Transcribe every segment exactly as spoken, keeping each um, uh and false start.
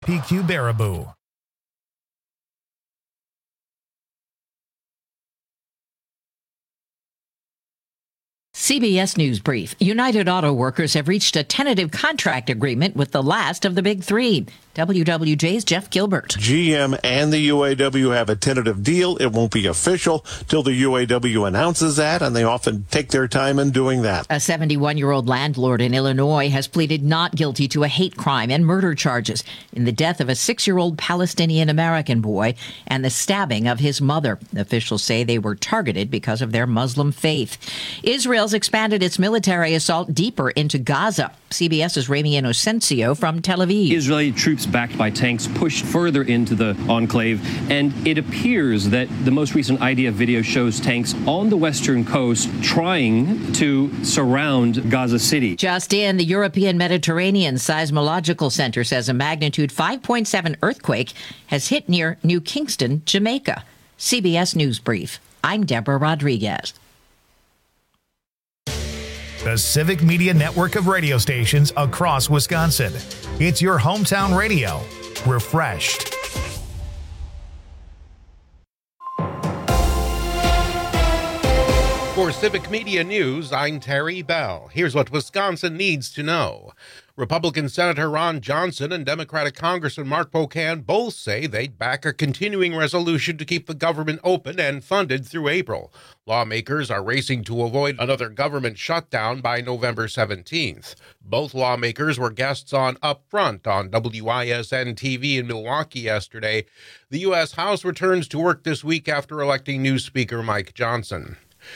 P Q Baraboo. C B S News Brief. United Auto Workers have reached a tentative contract agreement with the last of the big three. W W J's Jeff Gilbert. G M and the U A W have a tentative deal. It won't be official till the U A W announces that, and they often take their time in doing that. A seventy-one-year-old landlord in Illinois has pleaded not guilty to a hate crime and murder charges in the death of a six-year-old Palestinian-American boy and the stabbing of his mother. Officials say they were targeted because of their Muslim faith. Israel's expanded its military assault deeper into Gaza. CBS's Rami Inocencio from Tel Aviv. Israeli troops backed by tanks pushed further into the enclave, and it appears that the most recent I D F video shows tanks on the western coast trying to surround Gaza City. Just in, the European Mediterranean Seismological Center says a magnitude five point seven earthquake has hit near New Kingston, Jamaica. C B S News Brief. I'm Deborah Rodriguez. The Civic Media Network of radio stations across Wisconsin. It's your hometown radio. Refreshed. For Civic Media News, I'm Terry Bell. Here's what Wisconsin needs to know. Republican Senator Ron Johnson and Democratic Congressman Mark Pocan both say they'd back a continuing resolution to keep the government open and funded through April. Lawmakers are racing to avoid another government shutdown by November seventeenth. Both lawmakers were guests on Upfront on W I S N T V in Milwaukee yesterday. The U S House returns to work this week after electing new Speaker Mike Johnson.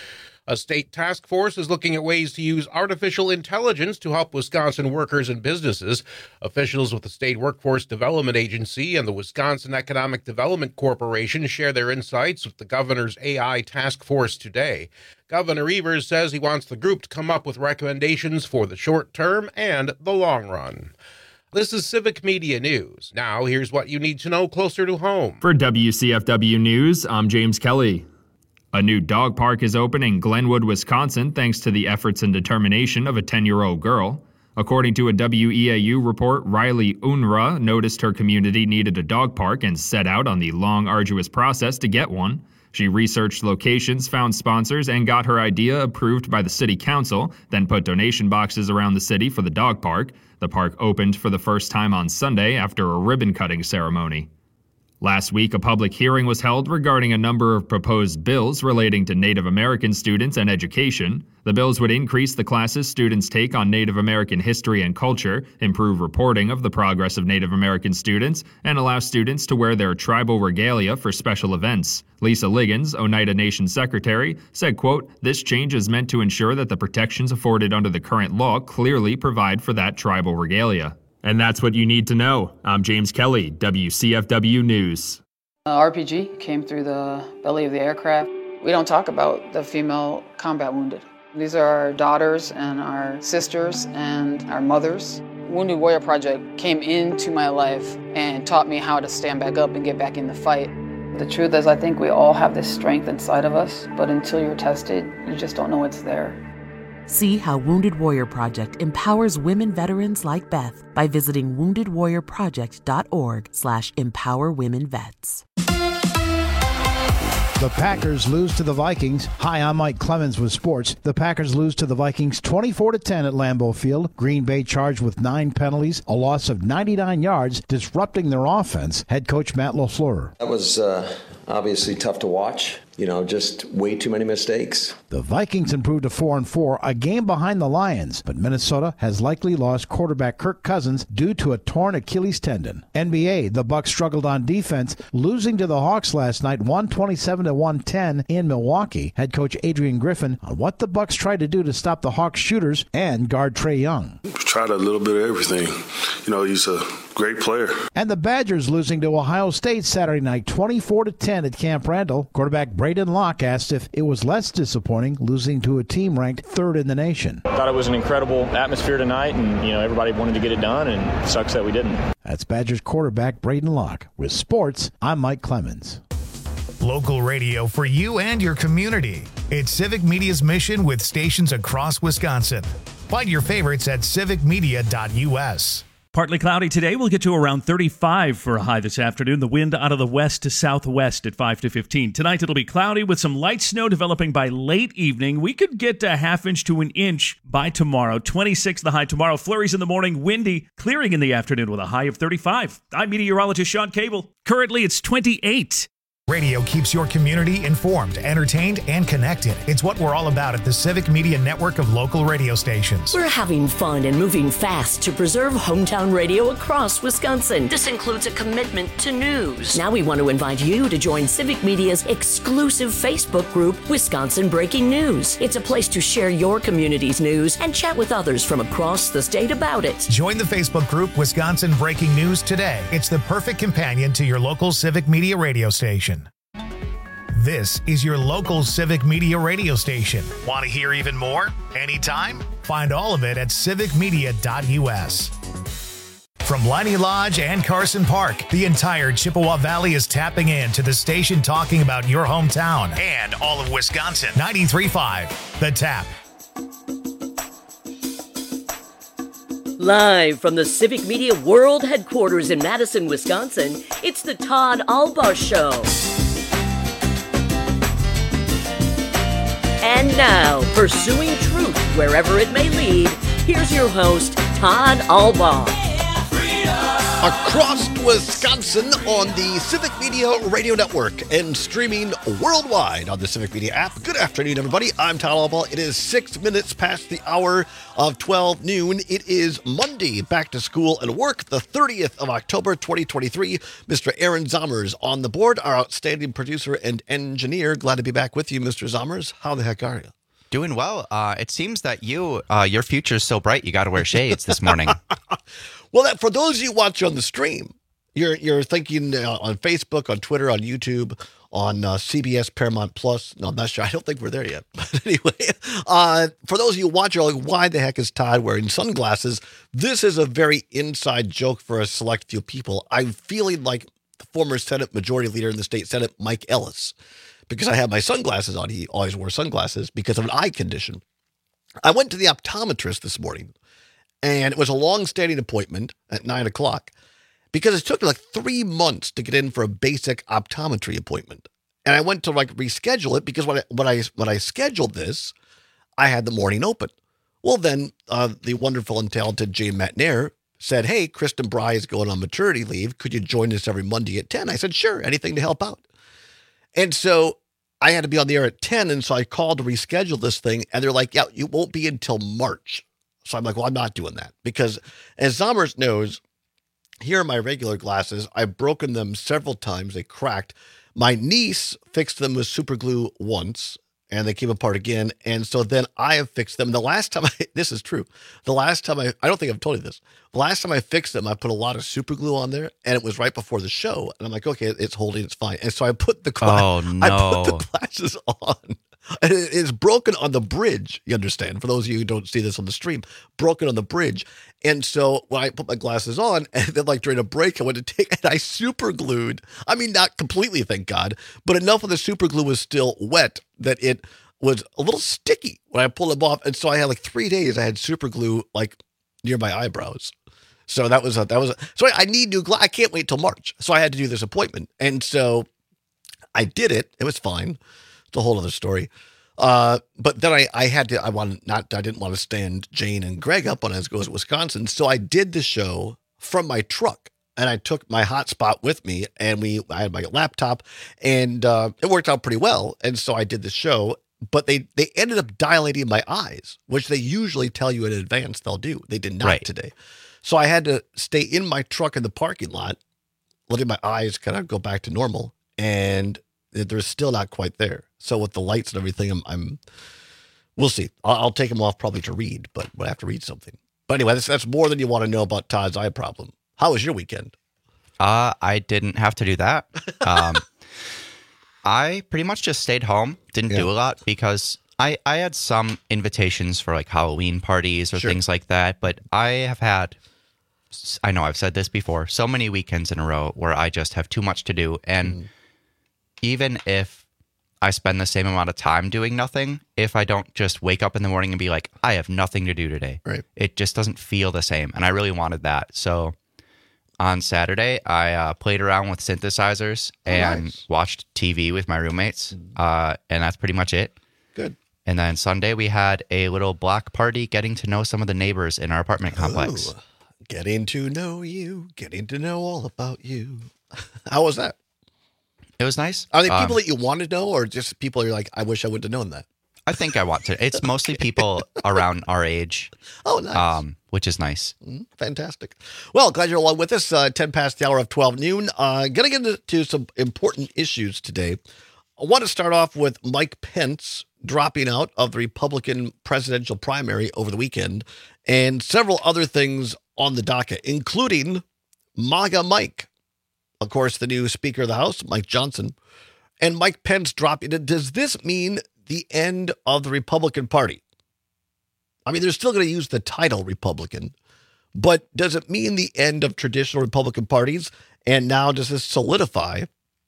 A state task force is looking at ways to use artificial intelligence to help Wisconsin workers and businesses. Officials with the State Workforce Development Agency and the Wisconsin Economic Development Corporation share their insights with the governor's A I task force today. Governor Evers says he wants the group to come up with recommendations for the short term and the long run. This is Civic Media News. Now, here's what you need to know closer to home. For W C F W News, I'm James Kelly. A new dog park is open in Glenwood, Wisconsin, thanks to the efforts and determination of a ten-year-old girl. According to a W E A U report, Riley Unruh noticed her community needed a dog park and set out on the long, arduous process to get one. She researched locations, found sponsors, and got her idea approved by the city council, then put donation boxes around the city for the dog park. The park opened for the first time on Sunday after a ribbon-cutting ceremony. Last week, a public hearing was held regarding a number of proposed bills relating to Native American students and education. The bills would increase the classes students take on Native American history and culture, improve reporting of the progress of Native American students, and allow students to wear their tribal regalia for special events. Lisa Liggins, Oneida Nation Secretary, said, quote, "This change is meant to ensure that the protections afforded under the current law clearly provide for that tribal regalia." And that's what you need to know. I'm James Kelly, W C F W News. Uh, R P G came through the belly of the aircraft. We don't talk about the female combat wounded. These are our daughters and our sisters and our mothers. Wounded Warrior Project came into my life and taught me how to stand back up and get back in the fight. The truth is, I think we all have this strength inside of us, but until you're tested, you just don't know it's there. See how Wounded Warrior Project empowers women veterans like Beth by visiting wounded warrior project dot org slash empower women vets. The Packers lose to the Vikings. Hi, I'm Mike Clemens with sports. The Packers lose to the Vikings twenty-four to ten at Lambeau Field. Green Bay charged with nine penalties, a loss of ninety-nine yards, disrupting their offense. Head coach Matt LaFleur. That was uh, obviously tough to watch. You know, just way too many mistakes. The Vikings improved to four and four, a game behind the Lions, but Minnesota has likely lost quarterback Kirk Cousins due to a torn Achilles tendon. N B A, the Bucks struggled on defense, losing to the Hawks last night, one twenty-seven to one ten in Milwaukee. Head coach Adrian Griffin on what the Bucks tried to do to stop the Hawks shooters and guard Trae Young. Tried a little bit of everything. You know, he's a great player. And the Badgers losing to Ohio State Saturday night, twenty-four to ten at Camp Randall. Quarterback Braden Locke asked if it was less disappointing losing to a team ranked third in the nation. Thought it was an incredible atmosphere tonight, and you know everybody wanted to get it done, and it sucks that we didn't. That's Badgers quarterback Braden Locke. With sports, I'm Mike Clemens. Local radio for you and your community. It's Civic Media's mission with stations across Wisconsin. Find your favorites at civic media dot U S. Partly cloudy today. We'll get to around thirty-five for a high this afternoon. The wind out of the west to southwest at five to fifteen. Tonight it'll be cloudy with some light snow developing by late evening. We could get a half inch to an inch by tomorrow. twenty-six the high tomorrow. Flurries in the morning, windy, clearing in the afternoon with a high of thirty-five. I'm meteorologist Sean Cable. Currently it's twenty-eight. Radio keeps your community informed, entertained, and connected. It's what we're all about at the Civic Media Network of local radio stations. We're having fun and moving fast to preserve hometown radio across Wisconsin. This includes a commitment to news. Now we want to invite you to join Civic Media's exclusive Facebook group, Wisconsin Breaking News. It's a place to share your community's news and chat with others from across the state about it. Join the Facebook group, Wisconsin Breaking News today. It's the perfect companion to your local Civic Media radio station. This is your local Civic Media radio station. Want to hear even more? Anytime? Find all of it at civic media dot u s. From Liney Lodge and Carson Park, the entire Chippewa Valley is tapping in to the station talking about your hometown and all of Wisconsin. ninety-three point five, The Tap. Live from the Civic Media World Headquarters in Madison, Wisconsin, it's the Todd Albaugh Show. And now, pursuing truth wherever it may lead, here's your host, Todd Albaugh. Across Wisconsin on the Civic Media Radio Network and streaming worldwide on the Civic Media app. Good afternoon, everybody. I'm Todd Albaugh. It is six minutes past the hour of twelve noon. It is Monday, back to school and work, the thirtieth of October, twenty twenty-three. Mister Aaron Zommers on the board, our outstanding producer and engineer. Glad to be back with you, Mister Zommers. How the heck are you? Doing well. Uh, it seems that you, uh, your future's so bright, you got to wear shades this morning. Well, that, for those of you watching on the stream, you're you're thinking uh, on Facebook, on Twitter, on YouTube, on uh, C B S Paramount Plus. No, I'm not sure. I don't think we're there yet. But anyway, uh, for those of you watching, you're like, why the heck is Todd wearing sunglasses? This is a very inside joke for a select few people. I'm feeling like the former Senate Majority Leader in the state Senate, Mike Ellis, because I have my sunglasses on. He always wore sunglasses because of an eye condition. I went to the optometrist this morning, and it was a long-standing appointment at nine o'clock because it took like three months to get in for a basic optometry appointment. And I went to like reschedule it because when I, when I, when I scheduled this, I had the morning open. Well, then uh, the wonderful and talented Jane Matnair said, hey, Kristen Bry is going on maternity leave. Could you join us every Monday at ten? I said, sure, anything to help out. And so I had to be on the air at ten, and so I called to reschedule this thing, and they're like, yeah, you won't be until March. So I'm like, well, I'm not doing that because as Zommers knows, here are my regular glasses. I've broken them several times. They cracked. My niece fixed them with super glue once, and they came apart again. And so then I have fixed them. The last time I, this is true. The last time I, I don't think I've told you this. The last time I fixed them, I put a lot of super glue on there, and it was right before the show. And I'm like, okay, it's holding, it's fine. And so I put the, gla- oh, no. I put the glasses on. And it is broken on the bridge, you understand, for those of you who don't see this on the stream, broken on the bridge. And so when I put my glasses on, and then like during a break, I went to take, and I super glued. I mean, not completely, thank God, but enough of the super glue was still wet that it was a little sticky when I pulled them off. And so I had like three days, I had super glue like near my eyebrows. So that was, a, that was, a, so I need new glass. I can't wait till March. So I had to do this appointment. And so I did it. It was fine. It's a whole other story. Uh, but then I, I had to, I wanted not, I didn't want to stand Jane and Greg up on as goes to Wisconsin. So I did the show from my truck, and I took my hotspot with me, and we, I had my laptop, and, uh, it worked out pretty well. And so I did the show, but they, they ended up dilating my eyes, which they usually tell you in advance they'll do. They did not right. today. So I had to stay in my truck in the parking lot, letting my eyes kind of go back to normal, and they're still not quite there. So with the lights and everything, I'm, I'm we'll see. I'll, I'll take them off probably to read, but I have to read something. But anyway, that's, that's more than you want to know about Todd's eye problem. How was your weekend? Uh, I didn't have to do that. Um, I pretty much just stayed home, didn't yeah. do a lot because I, I had some invitations for like Halloween parties or sure. things like that, but I have had, I know I've said this before, so many weekends in a row where I just have too much to do. And mm. even if I spend the same amount of time doing nothing if I don't just wake up in the morning and be like, I have nothing to do today. Right. It just doesn't feel the same. And I really wanted that. So on Saturday, I uh, played around with synthesizers Oh, and nice. watched T V with my roommates. Uh, and that's pretty much it. Good. And then Sunday, we had a little block party getting to know some of the neighbors in our apartment complex. Ooh, getting to know you, getting to know all about you. How was that? It was nice. Are they Um, people that you want to know, or just people you're like, I wish I would have known that? I think I want to. It's mostly people around our age. Oh, nice. Um, which is nice. Mm, fantastic. Well, glad you're along with us. Uh, ten past the hour of twelve noon. Uh, going to get into some important issues today. I want to start off with Mike Pence dropping out of the Republican presidential primary over the weekend, and several other things on the docket, including MAGA Mike. Of course, the new Speaker of the House, Mike Johnson, and Mike Pence dropping it. Does this mean the end of the Republican Party? I mean, they're still going to use the title Republican, but does it mean the end of traditional Republican parties? And now does this solidify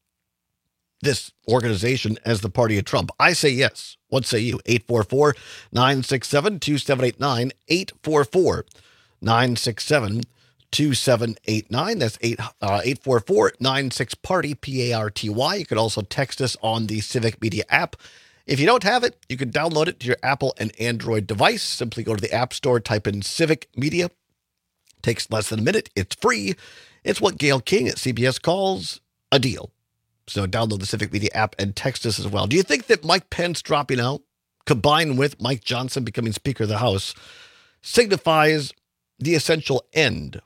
this organization as the party of Trump? I say yes. What say you? eight four four, nine six seven, two seven eight nine, eight four four, nine six seven, two seven eight nine. That's eight four four, nine six, party, P A R T Y. You can also text us on the Civic Media app. If you don't have it, you can download it to your Apple and Android device. Simply go to the App Store, type in Civic Media. Takes less than a minute. It's free. It's what Gayle King at C B S calls a deal. So download the Civic Media app and text us as well. Do you think that Mike Pence dropping out, combined with Mike Johnson becoming Speaker of the House, signifies the essential end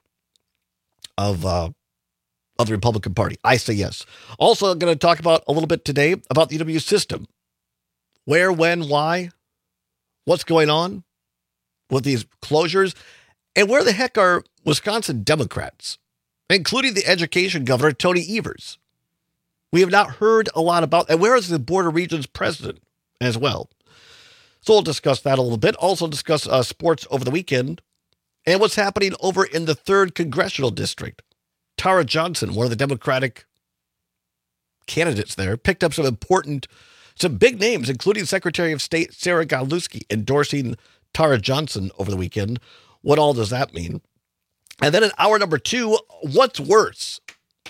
of uh, of the Republican Party? I say yes. Also, I'm going to talk about a little bit today about the U W system. Where, when, why, what's going on with these closures, and where the heck are Wisconsin Democrats, including the education governor, Tony Evers? We have not heard a lot about, and where is the Board of Regents president as well? So we'll discuss that a little bit. Also discuss uh, sports over the weekend and what's happening over in the third Congressional District. Tara Johnson, one of the Democratic candidates there, picked up some important, some big names, including Secretary of State Sarah Godlewski endorsing Tara Johnson over the weekend. What all does that mean? And then in hour number two, what's worse?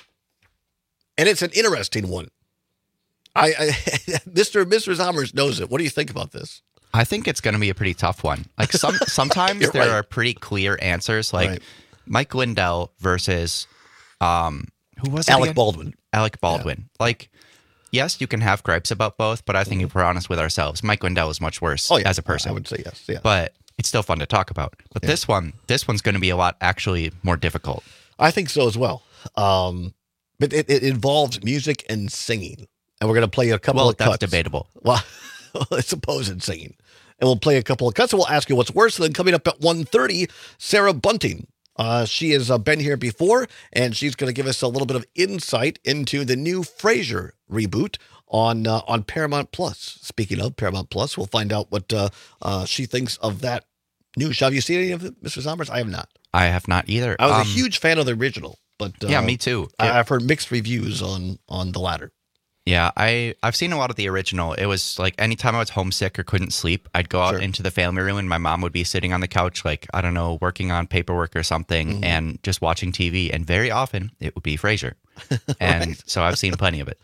And it's an interesting one. I, I Mister Mister Zommers knows it. What do you think about this? I think it's going to be a pretty tough one. Like some sometimes there right. are pretty clear answers, like Right. Mike Lindell versus um, who was it Alec again? Baldwin. Alec Baldwin. Like, yes, you can have gripes about both, but I think if we're honest with ourselves, Mike Lindell is much worse Oh, yeah. as a person. I would say yes. Yeah. But it's still fun to talk about. But this one, this one's going to be a lot actually more difficult. I think so as well. Um, but it, it involves music and singing. And we're going to play a couple Well, of that's cuts. debatable. Well, I suppose it's singing. And we'll play a couple of cuts, and we'll ask you what's worse. Then coming up at one thirty, Sarah Bunting. Uh, she has uh, been here before, and she's going to give us a little bit of insight into the new Frasier reboot on uh, on Paramount Plus. Speaking of Paramount Plus, we'll find out what uh, uh, she thinks of that new show. Have you seen any of it, Mister Sommers? I have not. I have not either. I was Um, a huge fan of the original, but uh, Yeah, me too. I, I've heard mixed reviews on on the latter. Yeah, I, I've seen a lot of the original. It was like anytime I was homesick or couldn't sleep, I'd go out Sure. into the family room and my mom would be sitting on the couch, like, I don't know, working on paperwork or something Mm-hmm. and just watching T V. And very often it would be Frasier. And Right. so I've seen plenty of it.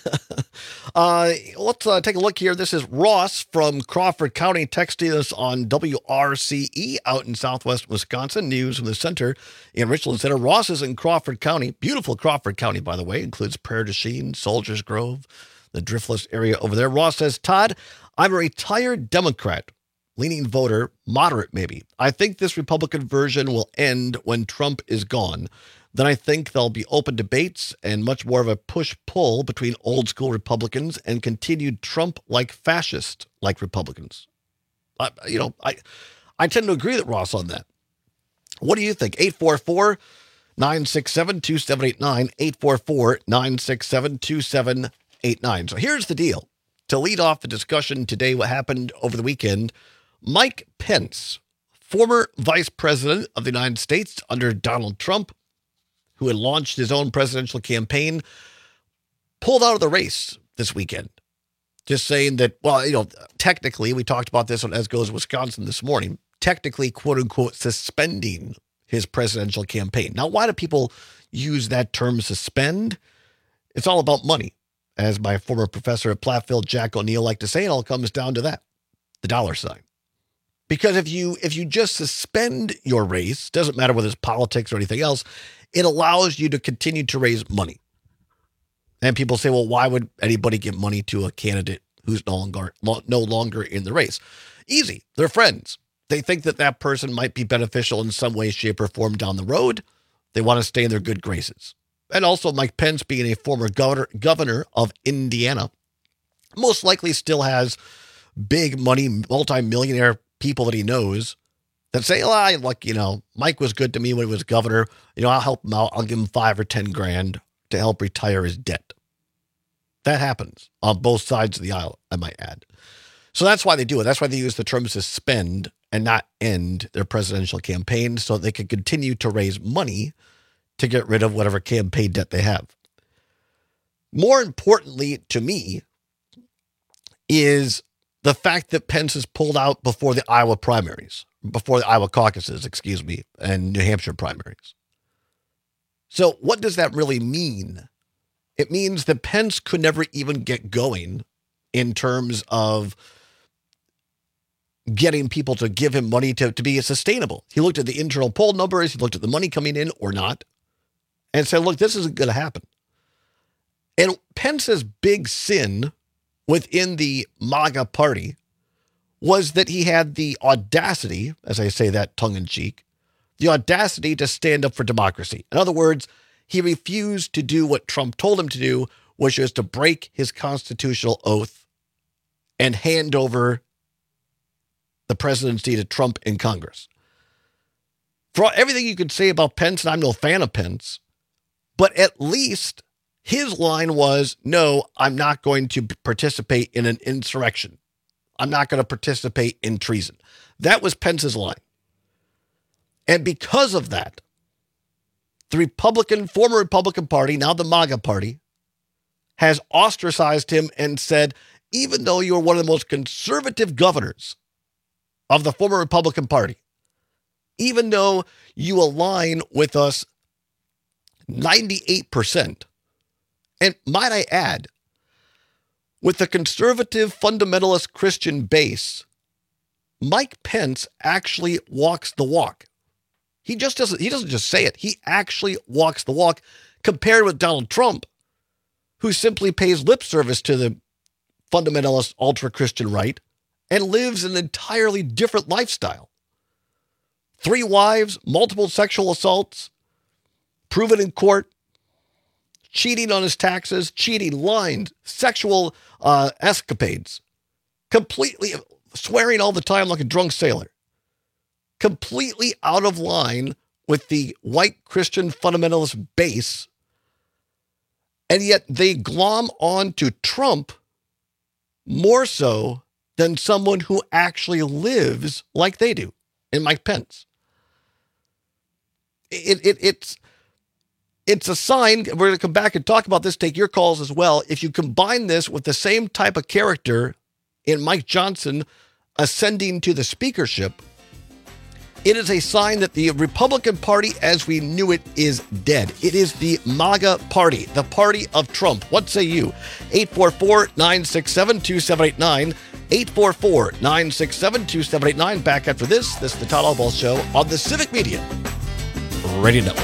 Uh, let's uh, take a look here. This is Ross from Crawford County texting us on W R C E out in southwest Wisconsin. News from the center in Richland Center. Ross is in Crawford County. Beautiful Crawford County, by the way. Includes Prairie du Chien, Soldiers Grove, the Driftless area over there. Ross says, Todd, I'm a retired Democrat, leaning voter, moderate maybe. I think this Republican version will end when Trump is gone. Then I think there'll be open debates and much more of a push-pull between old-school Republicans and continued Trump-like fascist-like Republicans. Uh, you know, I I tend to agree with Ross on that. What do you think? eight four four, nine six seven, two seven eight nine, eight four four, nine six seven, two seven eight nine. So here's the deal. To lead off the discussion today, what happened over the weekend, Mike Pence, former vice president of the United States under Donald Trump, who had launched his own presidential campaign, pulled out of the race this weekend. Just saying that, well, you know, technically, we talked about this on As Goes Wisconsin this morning, technically, quote unquote, suspending his presidential campaign. Now, why do people use that term suspend? It's all about money. As my former professor at Platteville, Jack O'Neill, liked to say, it all comes down to that, the dollar sign. Because if you if you just suspend your race, doesn't matter whether it's politics or anything else, it allows you to continue to raise money. And people say, well, why would anybody give money to a candidate who's no longer no longer in the race? Easy. They're friends. They think that that person might be beneficial in some way, shape, or form down the road. They want to stay in their good graces. And also, Mike Pence, being a former governor, governor of Indiana, most likely still has big money, multi-millionaire people that he knows that say, well, look, you know, Mike was good to me when he was governor. You know, I'll help him out. I'll give him five or ten grand to help retire his debt. That happens on both sides of the aisle, I might add. So that's why they do it. That's why they use the term suspend and not end their presidential campaign, so they can continue to raise money to get rid of whatever campaign debt they have. More importantly to me is the fact that Pence has pulled out before the Iowa primaries, before the Iowa caucuses, excuse me, and New Hampshire primaries. So what does that really mean? It means that Pence could never even get going in terms of getting people to give him money to, to be sustainable. He looked at the internal poll numbers, he looked at the money coming in or not, and said, look, this isn't going to happen. And Pence's big sin within the MAGA party was that he had the audacity, as I say that tongue-in-cheek, the audacity to stand up for democracy. In other words, he refused to do what Trump told him to do, which was to break his constitutional oath and hand over the presidency to Trump in Congress. For all, everything you could say about Pence, and I'm no fan of Pence, but at least his line was, no, I'm not going to participate in an insurrection. I'm not going to participate in treason. That was Pence's line. And because of that, the Republican, former Republican Party, now the MAGA Party, has ostracized him and said, even though you're one of the most conservative governors of the former Republican Party, even though you align with us ninety-eight percent, and might I add, with the conservative fundamentalist Christian base, Mike Pence actually walks the walk. He just doesn't, he doesn't just say it. He actually walks the walk compared with Donald Trump, who simply pays lip service to the fundamentalist ultra-Christian right and lives an entirely different lifestyle. Three wives, multiple sexual assaults, proven in court, cheating on his taxes, cheating, lying, sexual uh, escapades, completely swearing all the time like a drunk sailor, completely out of line with the white Christian fundamentalist base, and yet they glom on to Trump more so than someone who actually lives like they do, in Mike Pence. It, it, it's, it's a sign. We're going to come back and talk about this, take your calls as well. If you combine this with the same type of character in Mike Johnson ascending to the speakership, it is a sign that the Republican Party as we knew it is dead. It is the MAGA Party, the party of Trump. What say you? eight four four, nine six seven, two seven eight nine. eight four four, nine six seven, two seven eight nine. Back after this, this is the Todd Albaugh Show on the Civic Media Radio Network.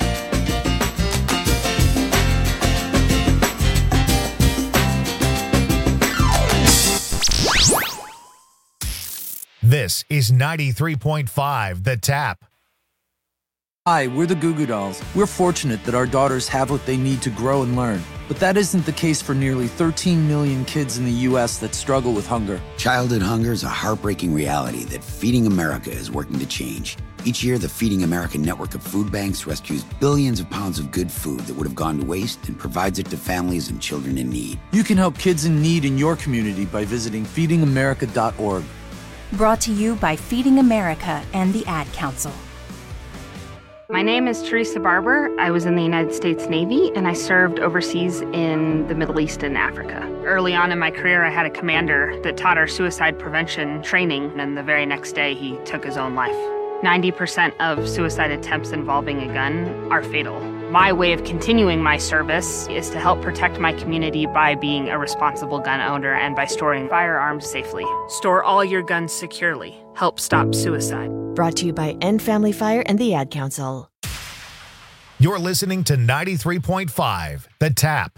This is ninety-three point five The Tap. Hi, we're the Goo Goo Dolls. We're fortunate that our daughters have what they need to grow and learn. But that isn't the case for nearly thirteen million kids in the U S that struggle with hunger. Childhood hunger is a heartbreaking reality that Feeding America is working to change. Each year, the Feeding America network of food banks rescues billions of pounds of good food that would have gone to waste and provides it to families and children in need. You can help kids in need in your community by visiting feeding america dot org. Brought to you by Feeding America and the Ad Council. My name is Teresa Barber. I was in the United States Navy, and I served overseas in the Middle East and Africa. Early on in my career, I had a commander that taught our suicide prevention training, and the very next day, he took his own life. ninety percent of suicide attempts involving a gun are fatal. My way of continuing my service is to help protect my community by being a responsible gun owner and by storing firearms safely. Store all your guns securely. Help stop suicide. Brought to you by End Family Fire and the Ad Council. You're listening to ninety-three point five, The Tap.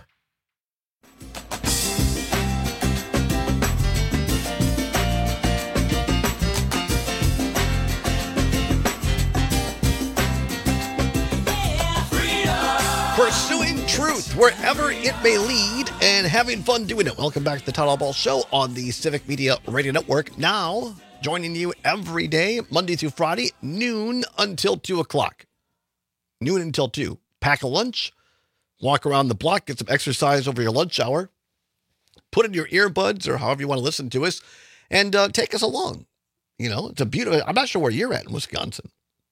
Pursuing truth wherever it may lead and having fun doing it. Welcome back to the Todd Ball Show on the Civic Media Radio Network. Now, joining you every day, Monday through Friday, noon until two o'clock. Noon until two. Pack a lunch, walk around the block, get some exercise over your lunch hour, put in your earbuds or however you want to listen to us, and uh, take us along. You know, it's a beautiful, I'm not sure where you're at in Wisconsin,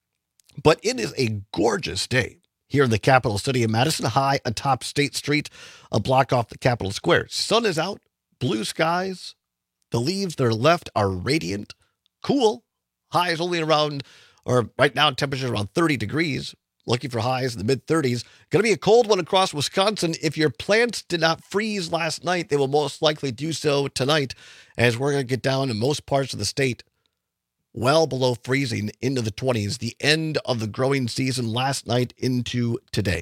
but it is a gorgeous day here in the capital city of Madison, high atop State Street, a block off the Capitol Square. Sun is out, blue skies, the leaves that are left are radiant, cool. Highs only around, or right now temperature around thirty degrees. Looking for highs in the mid thirties. Going to be a cold one across Wisconsin. If your plants did not freeze last night, they will most likely do so tonight, as we're going to get down in most parts of the state well below freezing into the twenties, the end of the growing season last night into today.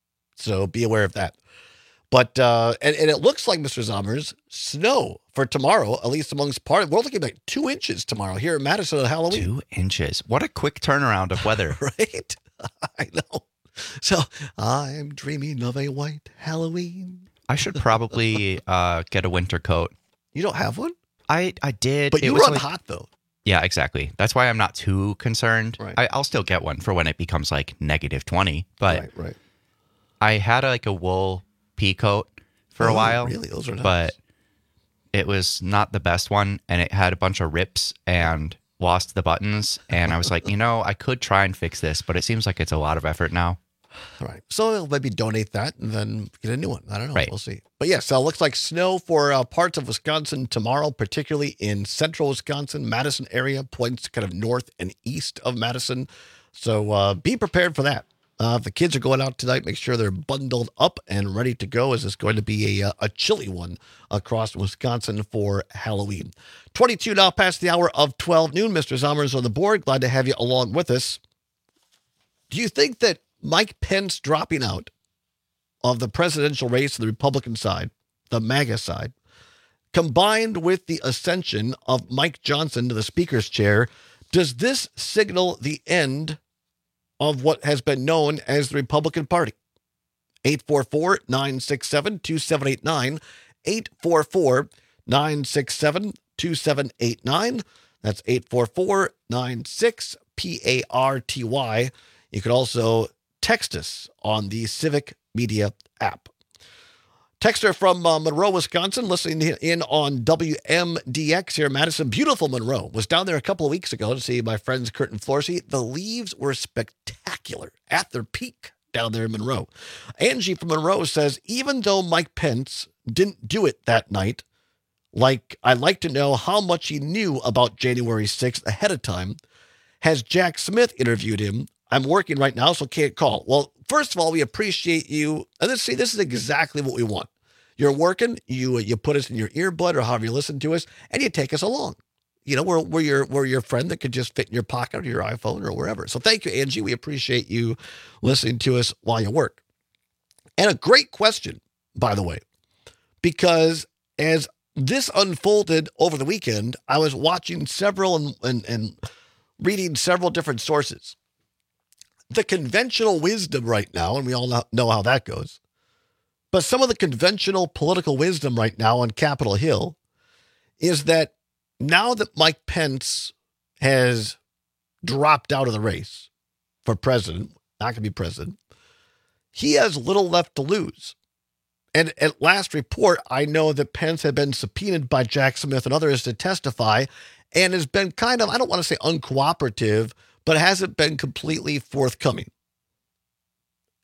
So be aware of that. But, uh, and, and it looks like, Mister Zommers, snow for tomorrow, at least amongst part. We're looking at like two inches tomorrow here in Madison on Halloween. Two inches. What a quick turnaround of weather. Right? I know. So I'm dreaming of a white Halloween. I should probably uh, get a winter coat. You don't have one? I, I did. But it you was run like, hot, though. Yeah, exactly. That's why I'm not too concerned. Right. I, I'll still get one for when it becomes like negative twenty. But right, right. I had like a wool pea coat for oh, a while. Really? Those are nice. But it was not the best one, and it had a bunch of rips and lost the buttons. And I was like, you know, I could try and fix this, but it seems like it's a lot of effort now. All right. So maybe donate that and then get a new one. I don't know. Right. We'll see. But yes, so it looks like snow for uh, parts of Wisconsin tomorrow, particularly in central Wisconsin, Madison area, points kind of north and east of Madison. So uh, be prepared for that. Uh, if the kids are going out tonight, make sure they're bundled up and ready to go, as it's going to be a, a chilly one across Wisconsin for Halloween. twenty-two now past the hour of twelve noon. Mister Zommers on the board. Glad to have you along with us. Do you think that Mike Pence dropping out of the presidential race on the Republican side, the MAGA side, combined with the ascension of Mike Johnson to the speaker's chair, does this signal the end of what has been known as the Republican Party? eight four four, nine six seven, two seven eight nine, eight four four, nine six seven, two seven eight nine. That's eight four four, nine six, P A R T Y. You could also text us on the Civic Media app. Texter from uh, Monroe, Wisconsin, listening in on W M D X here in Madison. Beautiful Monroe. Was down there a couple of weeks ago to see my friends Kurt and Florsey. The leaves were spectacular at their peak down there in Monroe. Angie from Monroe says, even though Mike Pence didn't do it that night, like I'd like to know how much he knew about January sixth ahead of time. Has Jack Smith interviewed him? I'm working right now, so can't call. Well, first of all, we appreciate you. And let's see, this is exactly what we want. You're working, you you put us in your earbud or however you listen to us, and you take us along. You know, we're, we're, your, we're your friend that could just fit in your pocket or your iPhone or wherever. So thank you, Angie. We appreciate you listening to us while you work. And a great question, by the way, because as this unfolded over the weekend, I was watching several and, and, and reading several different sources. The conventional wisdom right now, and we all know how that goes, but some of the conventional political wisdom right now on Capitol Hill is that now that Mike Pence has dropped out of the race for president, not going to be president, he has little left to lose. And at last report, I know that Pence had been subpoenaed by Jack Smith and others to testify and has been kind of, I don't want to say uncooperative, but hasn't been completely forthcoming.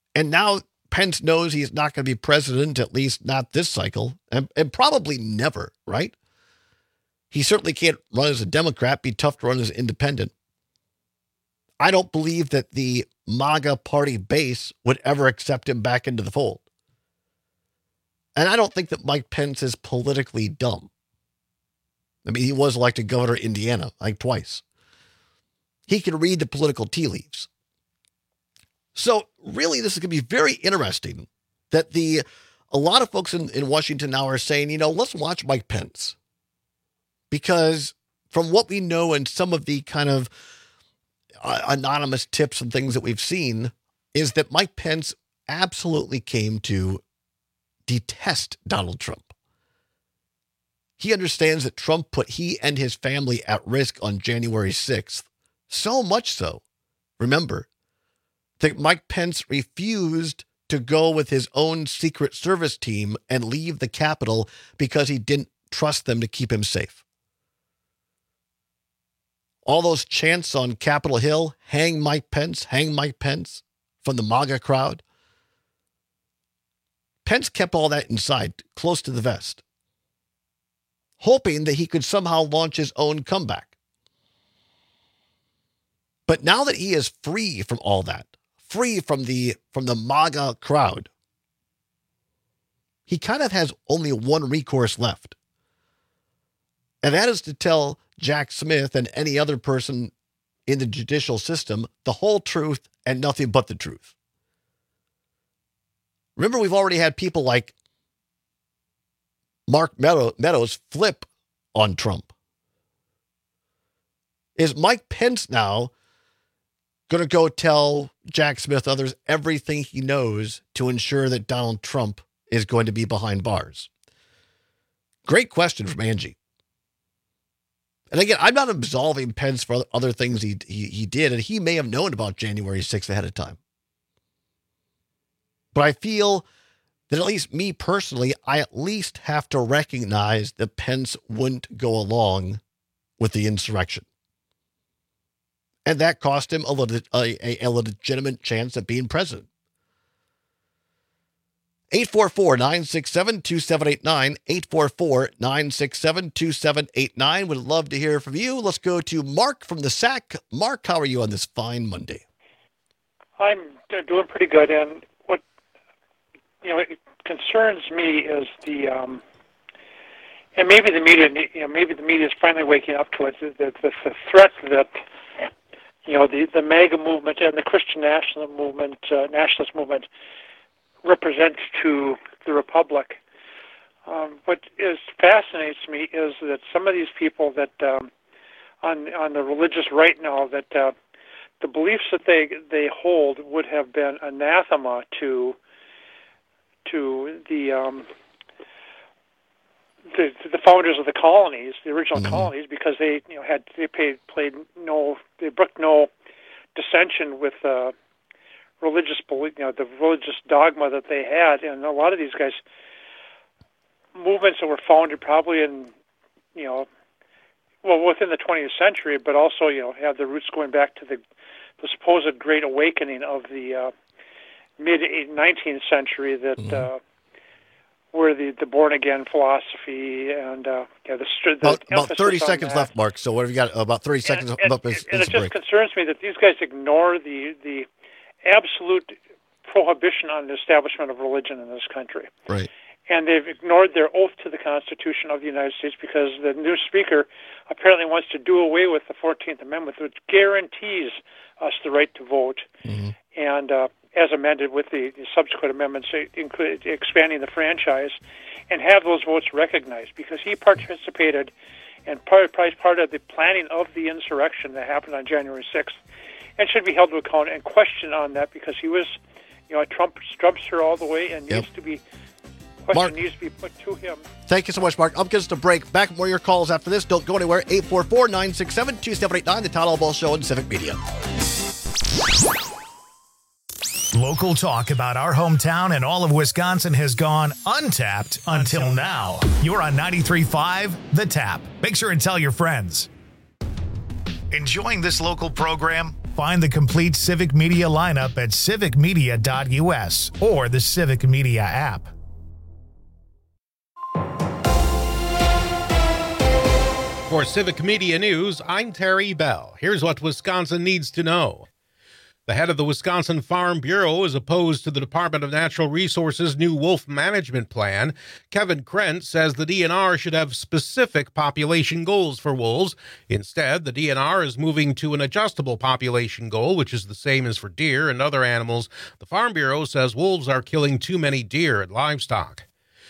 And now Pence knows he's not going to be president, at least not this cycle, and, and probably never, right? He certainly can't run as a Democrat, be tough to run as an independent. I don't believe that the MAGA party base would ever accept him back into the fold. And I don't think that Mike Pence is politically dumb. I mean, he was elected governor of Indiana, like twice. He can read the political tea leaves. So really, this is going to be very interesting that the a lot of folks in, in Washington now are saying, you know, let's watch Mike Pence. Because from what we know and some of the kind of uh, anonymous tips and things that we've seen is that Mike Pence absolutely came to detest Donald Trump. He understands that Trump put he and his family at risk on January sixth. So much so, remember, that Mike Pence refused to go with his own Secret Service team and leave the Capitol because he didn't trust them to keep him safe. All those chants on Capitol Hill, hang Mike Pence, hang Mike Pence, from the MAGA crowd. Pence kept all that inside, close to the vest, hoping that he could somehow launch his own comeback. But now that he is free from all that, free from the from the MAGA crowd, he kind of has only one recourse left. And that is to tell Jack Smith and any other person in the judicial system the whole truth and nothing but the truth. Remember, we've already had people like Mark Meadows flip on Trump. Is Mike Pence now going to go tell Jack Smith, others, everything he knows to ensure that Donald Trump is going to be behind bars? Great question from Angie. And again, I'm not absolving Pence for other things he, he he did, and he may have known about January sixth ahead of time. But I feel that at least me personally, I at least have to recognize that Pence wouldn't go along with the insurrection. And that cost him a, leg- a, a legitimate chance at being president. eight four four, nine six seven, two seven eight nine, eight four four, nine six seven, two seven eight nine. Would love to hear from you. Let's go to Mark from the S A C. Mark, how are you on this fine Monday? I'm doing pretty good, and what you know it concerns me is the, um, and maybe the media, you know, maybe the media is finally waking up to it. The, the, the threat that you know the the MAGA movement and the Christian national movement, uh, nationalist movement, represent to the Republic. Um, what is fascinates me is that some of these people that um, on on the religious right now, that uh, the beliefs that they they hold would have been anathema to to the um, the, the founders of the colonies, the original mm-hmm. colonies, because they you know had they paid played no they brooked no dissension with. Uh, religious belief, you know, the religious dogma that they had, and a lot of these guys, movements that were founded probably in, you know, well, within the twentieth century, but also, you know, have their roots going back to the, the supposed Great Awakening of the uh, mid nineteenth century that, mm-hmm. uh, where the, the born-again philosophy and, uh, yeah, the, the About, about thirty seconds left, Mark, so what have you got? About thirty seconds and, and, up is, and is it just break. concerns me that these guys ignore the, the absolute prohibition on the establishment of religion in this country. Right. And they've ignored their oath to the Constitution of the United States because the new speaker apparently wants to do away with the fourteenth Amendment, which guarantees us the right to vote. Mm-hmm. And uh, as amended with the, the subsequent amendments, include expanding the franchise, and have those votes recognized, because he participated and part, part of the planning of the insurrection that happened on January sixth, and should be held to account and questioned on that, because he was, you know, a Trump Trumpster all the way, and yep. needs to be question Mark, needs to be put to him. Thank you so much, Mark. Up against a break. Back with more of your calls after this. Don't go anywhere. eight four four, nine six seven, two seven eight nine, the Todd Ball Show on Civic Media. Local talk about our hometown and all of Wisconsin has gone untapped until, until now. You're on ninety-three point five The Tap. Make sure and tell your friends. Enjoying this local program? Find the complete Civic Media lineup at civic media dot u s or the Civic Media app. For Civic Media News, I'm Terry Bell. Here's what Wisconsin needs to know. The head of the Wisconsin Farm Bureau is opposed to the Department of Natural Resources' new wolf management plan. Kevin Krentz says the D N R should have specific population goals for wolves. Instead, the D N R is moving to an adjustable population goal, which is the same as for deer and other animals. The Farm Bureau says wolves are killing too many deer and livestock.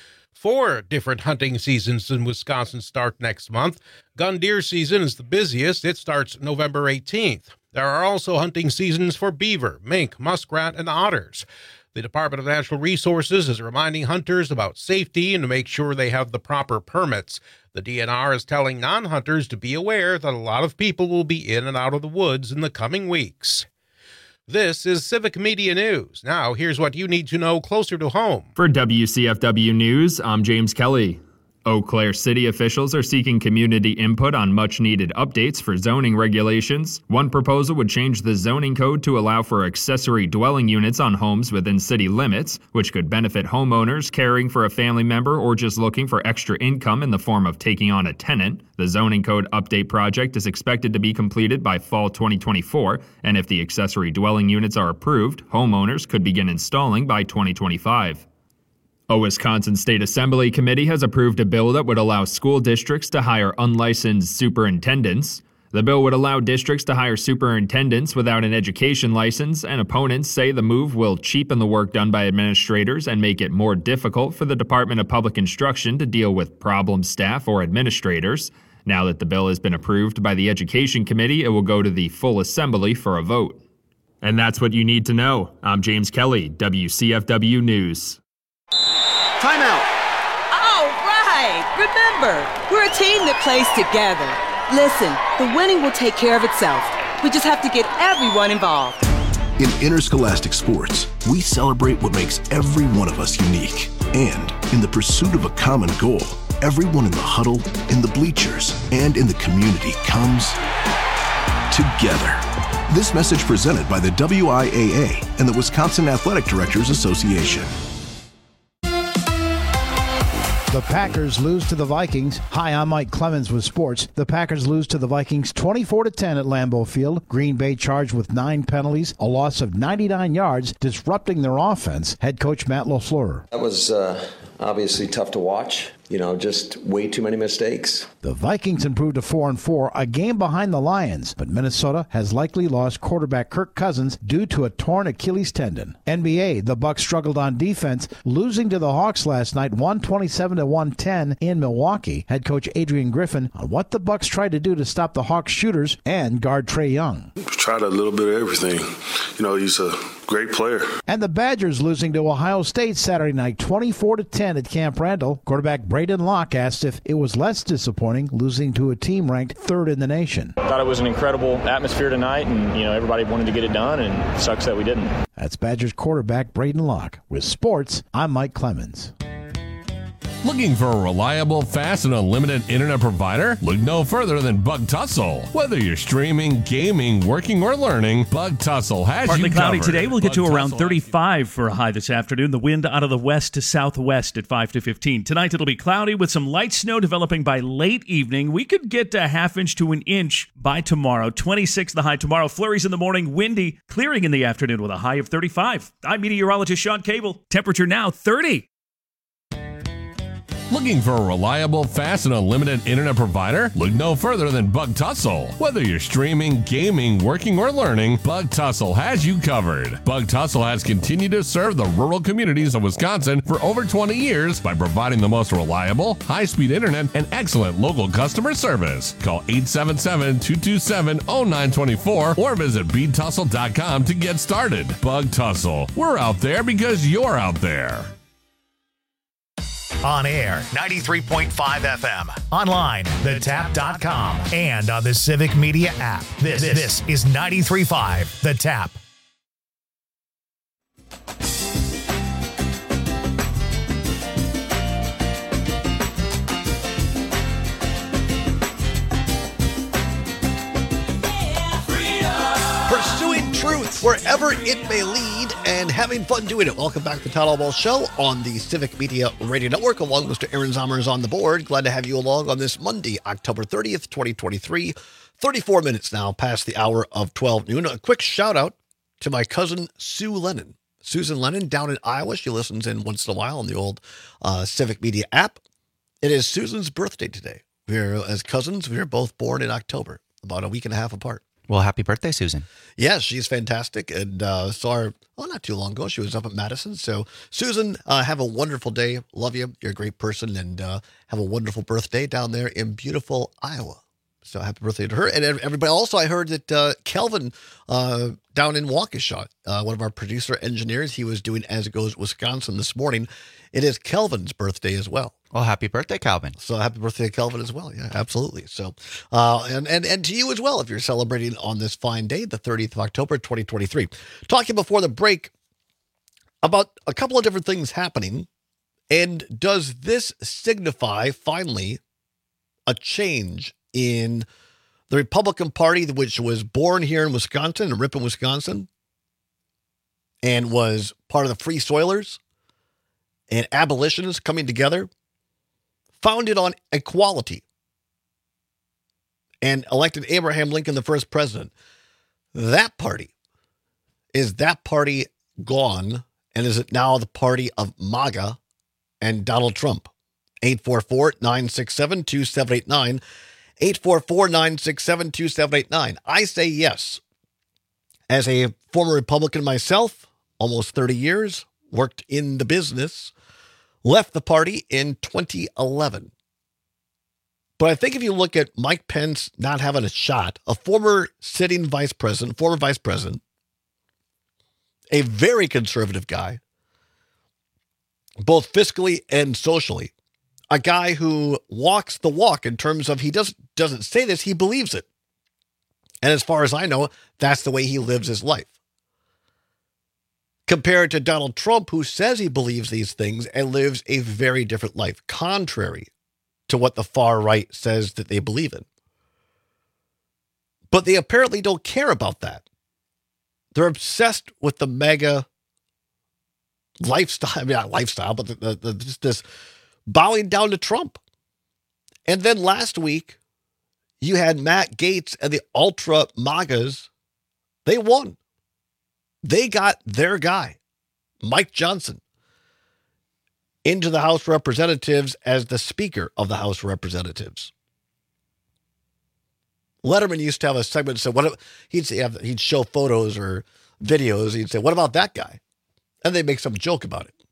Four different hunting seasons in Wisconsin start next month. Gun deer season is the busiest. It starts November eighteenth. There are also hunting seasons for beaver, mink, muskrat, and otters. The Department of Natural Resources is reminding hunters about safety and to make sure they have the proper permits. The D N R is telling non-hunters to be aware that a lot of people will be in and out of the woods in the coming weeks. This is Civic Media News. Now, here's what you need to know closer to home. For W C F W News, I'm James Kelly. Eau Claire City officials are seeking community input on much-needed updates for zoning regulations. One proposal would change the zoning code to allow for accessory dwelling units on homes within city limits, which could benefit homeowners caring for a family member or just looking for extra income in the form of taking on a tenant. The zoning code update project is expected to be completed by fall twenty twenty-four, and if the accessory dwelling units are approved, homeowners could begin installing by twenty twenty-five. A Wisconsin State Assembly committee has approved a bill that would allow school districts to hire unlicensed superintendents. The bill would allow districts to hire superintendents without an education license, and opponents say the move will cheapen the work done by administrators and make it more difficult for the Department of Public Instruction to deal with problem staff or administrators. Now that the bill has been approved by the Education Committee, it will go to the full Assembly for a vote. And that's what you need to know. I'm James Kelly, W C F W News. Timeout. All right. Remember, we're a team that plays together. Listen, the winning will take care of itself. We just have to get everyone involved. In interscholastic sports, we celebrate what makes every one of us unique. And in the pursuit of a common goal, everyone in the huddle, in the bleachers, and in the community comes together. This message presented by the W I A A and the Wisconsin Athletic Directors Association. The Packers lose to the Vikings. Hi, I'm Mike Clemens with sports. The Packers lose to the Vikings twenty-four to ten at Lambeau Field. Green Bay charged with nine penalties, a loss of ninety-nine yards, disrupting their offense. Head coach Matt LaFleur. That was uh, obviously tough to watch. You know, just way too many mistakes. The Vikings improved to four and four, a game behind the Lions, but Minnesota has likely lost quarterback Kirk Cousins due to a torn Achilles tendon. N B A, the Bucks struggled on defense, losing to the Hawks last night, one twenty-seven to one ten in Milwaukee. Head coach Adrian Griffin on what the Bucks tried to do to stop the Hawks shooters and guard Trae Young. We tried a little bit of everything. You know, he's a great player. And the Badgers losing to Ohio State Saturday night, twenty-four to ten at Camp Randall. Quarterback Braden Locke asked if it was less disappointing losing to a team ranked third in the nation. Thought it was an incredible atmosphere tonight, and you know everybody wanted to get it done, and it sucks that we didn't. That's Badgers quarterback Braden Locke. With sports, I'm Mike Clemens. Looking for a reliable, fast, and unlimited internet provider? Look no further than Bug Tussle. Whether you're streaming, gaming, working, or learning, Bug Tussle has Partly you cloudy covered. today. We'll get Bug to around Tussle thirty-five for a high this afternoon. The wind out of the west to southwest at five to fifteen. Tonight it'll be cloudy with some light snow developing by late evening. We could get a half inch to an inch by tomorrow. twenty-six the high tomorrow. Flurries in the morning, windy, clearing in the afternoon with a high of thirty-five. I'm meteorologist Sean Cable. Temperature now thirty. Looking for a reliable, fast, and unlimited internet provider? Look no further than Bug Tussle. Whether you're streaming, gaming, working, or learning, Bug Tussle has you covered. Bug Tussle has continued to serve the rural communities of Wisconsin for over twenty years by providing the most reliable, high-speed internet and excellent local customer service. Call eight seven seven, two two seven, zero nine two four or visit bead tussle dot com to get started. Bug Tussle. We're out there because you're out there. On air, ninety-three point five F M. Online, the tap dot com. And on the Civic Media app. This, this is ninety-three point five The Tap. wherever it may lead, and having fun doing it. Welcome back to the Todd Alwell Show on the Civic Media Radio Network. Along with Mister Aaron Zomer is on the board. Glad to have you along on this Monday, October thirtieth, twenty twenty-three. thirty-four minutes now past the hour of twelve noon. A quick shout out to my cousin, Sue Lennon. Susan Lennon down in Iowa. She listens in once in a while on the old uh, Civic Media app. It is Susan's birthday today. We're, as cousins, we were both born in October, about a week and a half apart. Well, happy birthday, Susan. Yes, she's fantastic. And uh, saw her, well, not too long ago. She was up at Madison. So, Susan, uh, have a wonderful day. Love you. You're a great person. And uh, have a wonderful birthday down there in beautiful Iowa. So, happy birthday to her. And everybody. Also, I heard that uh, Kelvin uh, down in Waukesha, uh, one of our producer engineers, he was doing As It Goes Wisconsin this morning. It is Kelvin's birthday as well. Well, happy birthday, Calvin. So happy birthday to Kelvin as well. Yeah, absolutely. So, uh, and, and, and to you as well, if you're celebrating on this fine day, the thirtieth of October, twenty twenty-three. Talking before the break about a couple of different things happening. And does this signify finally a change in the Republican Party, which was born here in Wisconsin, in Ripon, Wisconsin, and was part of the Free Soilers and abolitionists coming together, founded on equality, and elected Abraham Lincoln the first president? That party, is that party gone? And is it now the party of MAGA and Donald Trump? eight four four, nine six seven, two seven eight nine. eight four four, nine six seven, two seven eight nine. I say yes. As a former Republican myself, almost thirty years, worked in the business, left the party in twenty eleven. But I think if you look at Mike Pence not having a shot, a former sitting vice president, former vice president, a very conservative guy, both fiscally and socially, a guy who walks the walk in terms of he doesn't, doesn't say this, he believes it. And as far as I know, that's the way he lives his life. Compared to Donald Trump, who says he believes these things and lives a very different life, contrary to what the far right says that they believe in. But they apparently don't care about that. They're obsessed with the mega lifestyle, I mean, not lifestyle, but the, the, the, just this bowing down to Trump. And then last week, you had Matt Gaetz and the ultra MAGAs. They won. They got their guy, Mike Johnson, into the House of Representatives as the Speaker of the House of Representatives. Letterman used to have a segment that said, what, he'd, say, he'd show photos or videos. He'd say, what about that guy? And they'd make some joke about it.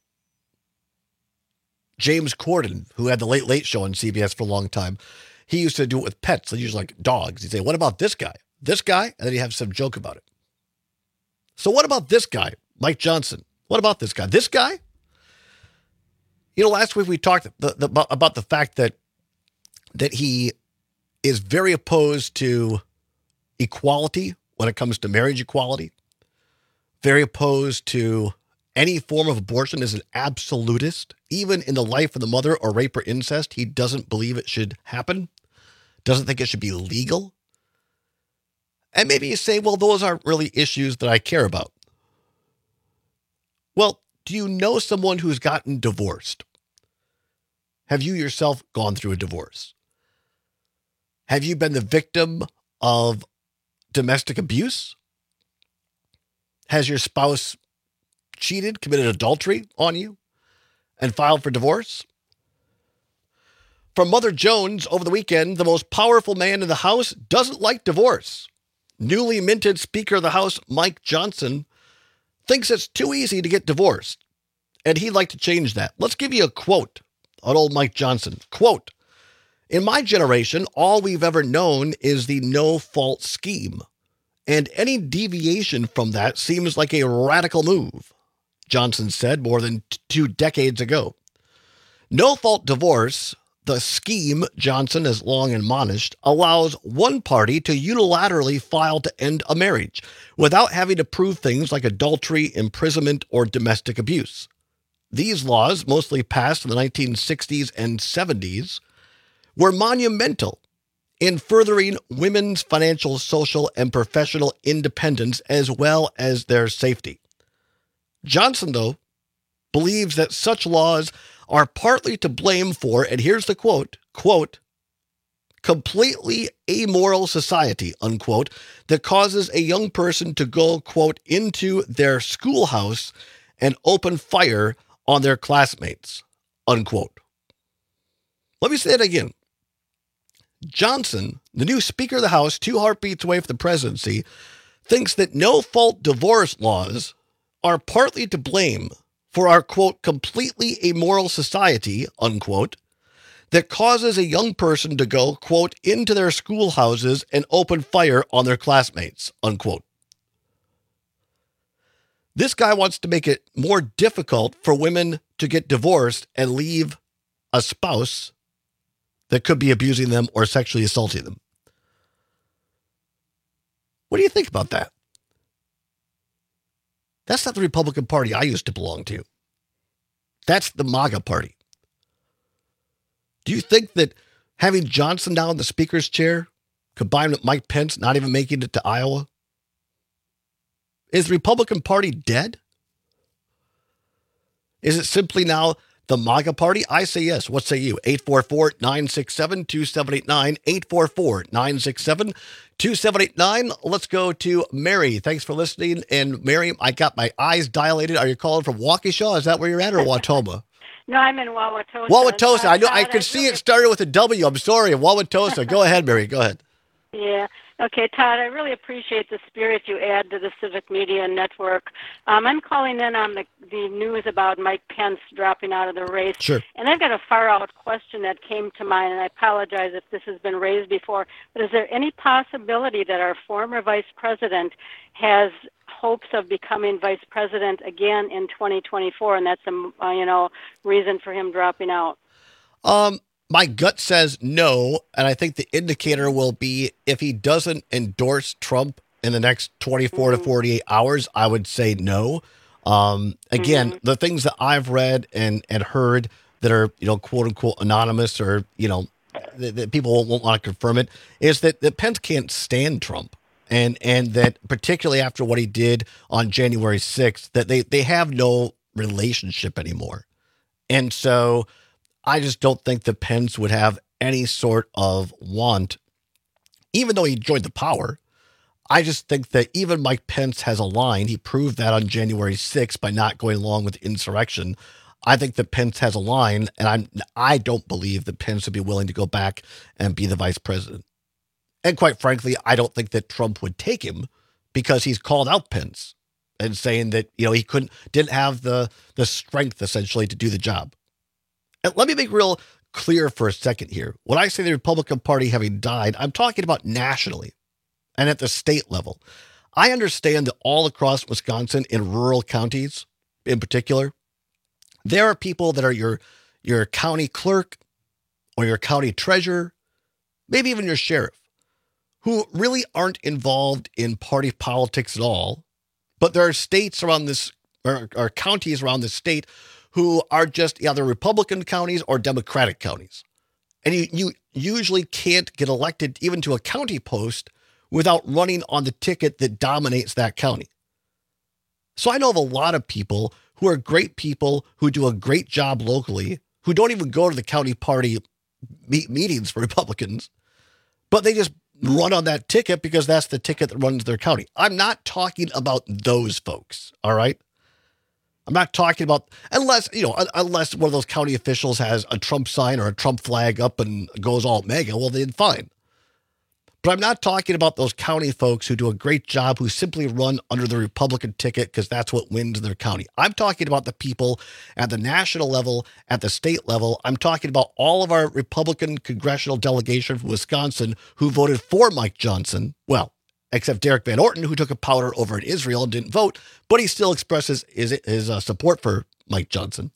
James Corden, who had the Late Late Show on C B S for a long time, he used to do it with pets, usually like dogs. He'd say, what about this guy? This guy? And then he'd have some joke about it. So what about this guy, Mike Johnson? What about this guy? This guy? You know, last week we talked the, the, about the fact that that he is very opposed to equality when it comes to marriage equality, very opposed to any form of abortion, as an absolutist. Even in the life of the mother or rape or incest, he doesn't believe it should happen, doesn't think it should be legal. And maybe you say, well, those aren't really issues that I care about. Well, do you know someone who's gotten divorced? Have you yourself gone through a divorce? Have you been the victim of domestic abuse? Has your spouse cheated, committed adultery on you, and filed for divorce? From Mother Jones over the weekend, the most powerful man in the House doesn't like divorce. Newly minted Speaker of the House, Mike Johnson, thinks it's too easy to get divorced, and he'd like to change that. Let's give you a quote on old Mike Johnson. Quote, "In my generation, all we've ever known is the no-fault scheme, and any deviation from that seems like a radical move," Johnson said more than t- two decades ago. No-fault divorce, the scheme Johnson has long admonished, allows one party to unilaterally file to end a marriage without having to prove things like adultery, imprisonment, or domestic abuse. These laws, mostly passed in the nineteen sixties and seventies, were monumental in furthering women's financial, social, and professional independence as well as their safety. Johnson, though, believes that such laws are partly to blame for, and here's the quote, quote, completely amoral society, unquote, that causes a young person to go, quote, into their schoolhouse and open fire on their classmates, unquote. Let me say it again. Johnson, the new Speaker of the House, two heartbeats away from the presidency, thinks that no-fault divorce laws are partly to blame for our, quote, completely amoral society, unquote, that causes a young person to go, quote, into their schoolhouses and open fire on their classmates, unquote. This guy wants to make it more difficult for women to get divorced and leave a spouse that could be abusing them or sexually assaulting them. What do you think about that? That's not the Republican Party I used to belong to. That's the MAGA party. Do you think that having Johnson now in the speaker's chair, combined with Mike Pence not even making it to Iowa, is the Republican Party dead? Is it simply now the MAGA party? I say yes. What say you? eight four four, nine six seven, two seven eight nine, eight four four, nine six seven, two seven eight nine. Let's go to Mary. Thanks for listening. And Mary, I got my eyes dilated. Are you calling from Waukesha? Is that where you're at, or Watoma? No, I'm in Wauwatosa. Wauwatosa. I know. I could see it started with a W. I'm sorry. Wauwatosa. Go ahead, Mary. Go ahead. Yeah. Okay, Todd, I really appreciate the spirit you add to the Civic Media Network. Um, I'm calling in on the, the news about Mike Pence dropping out of the race. Sure. And I've got a far-out question that came to mind, and I apologize if this has been raised before, but is there any possibility that our former vice president has hopes of becoming vice president again in twenty twenty-four, and that's a uh, you know reason for him dropping out? Um. My gut says no, and I think the indicator will be if he doesn't endorse Trump in the next twenty-four mm-hmm. to forty-eight hours, I would say no. Um, again, mm-hmm. the things that I've read and, and heard that are, you know, quote unquote anonymous or, you know, that, that people won't, won't want to confirm it is that, that Pence can't stand Trump. And, and that particularly after what he did on January sixth, that they, they have no relationship anymore. And so I just don't think that Pence would have any sort of want, even though he joined the power. I just think that even Mike Pence has a line. He proved that on January sixth by not going along with insurrection. I think that Pence has a line, and I'm, I don't believe that Pence would be willing to go back and be the vice president. And quite frankly, I don't think that Trump would take him because he's called out Pence and saying that, you know, he couldn't, didn't have the, the strength essentially to do the job. And let me make real clear for a second here. When I say the Republican Party having died, I'm talking about nationally and at the state level. I understand that all across Wisconsin, in rural counties in particular, there are people that are your, your county clerk or your county treasurer, maybe even your sheriff, who really aren't involved in party politics at all. But there are states around this, or, or counties around the state who are just either Republican counties or Democratic counties. And you, you usually can't get elected even to a county post without running on the ticket that dominates that county. So I know of a lot of people who are great people who do a great job locally, who don't even go to the county party meet meetings for Republicans, but they just run on that ticket because that's the ticket that runs their county. I'm not talking about those folks, all right? I'm not talking about, unless, you know, unless one of those county officials has a Trump sign or a Trump flag up and goes all mega, well, then fine. But I'm not talking about those county folks who do a great job, who simply run under the Republican ticket because that's what wins their county. I'm talking about the people at the national level, at the state level. I'm talking about all of our Republican congressional delegation from Wisconsin who voted for Mike Johnson. Well, except Derek Van Orton, who took a powder over in Israel and didn't vote, but he still expresses his, his uh, support for Mike Johnson.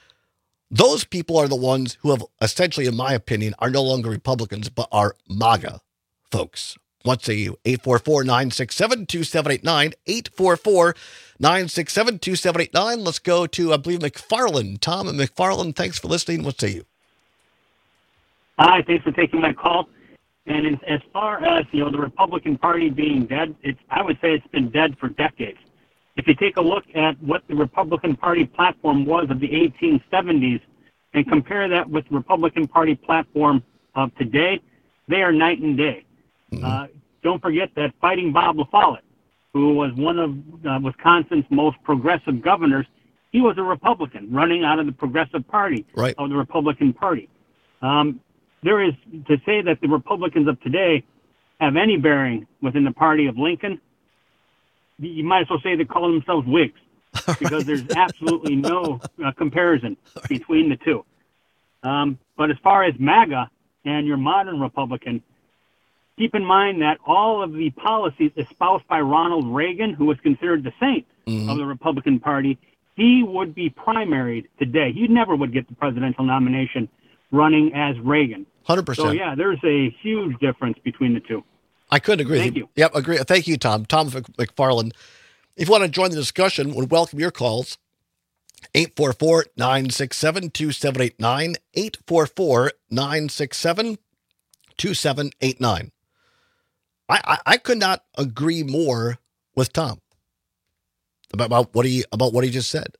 Those people are the ones who have essentially, in my opinion, are no longer Republicans, but are MAGA folks. What say you? eight four four, nine six seven, two seven eight nine, eight four four, nine six seven, two seven eight nine. Let's go to, I believe, McFarland. Tom and McFarland, thanks for listening. What say you? Hi, thanks for taking my call. And in, as far as, you know, the Republican Party being dead, it's, I would say it's been dead for decades. If you take a look at what the Republican Party platform was of the eighteen seventies and compare that with the Republican Party platform of today, they are night and day. Mm-hmm. Uh, don't forget that Fighting Bob LaFollette, who was one of uh, Wisconsin's most progressive governors, he was a Republican running out of the Progressive Party right. of the Republican Party. Um, there is, to say that the Republicans of today have any bearing within the party of Lincoln, you might as well say they call themselves Whigs, because there's absolutely no uh, comparison between the two. Um, but as far as MAGA and your modern Republican, keep in mind that all of the policies espoused by Ronald Reagan, who was considered the saint mm-hmm. of the Republican Party, he would be primaried today. He never would get the presidential nomination running as Reagan. one hundred percent. So, yeah, there's a huge difference between the two. I couldn't agree Thank with you. you. Yep, agree. Thank you, Tom. Tom McFarland. If you want to join the discussion, we welcome your calls. eight four four, nine six seven, two seven eight nine, eight four four, nine six seven, two seven eight nine. I, I, I could not agree more with Tom about, about what he about what he just said.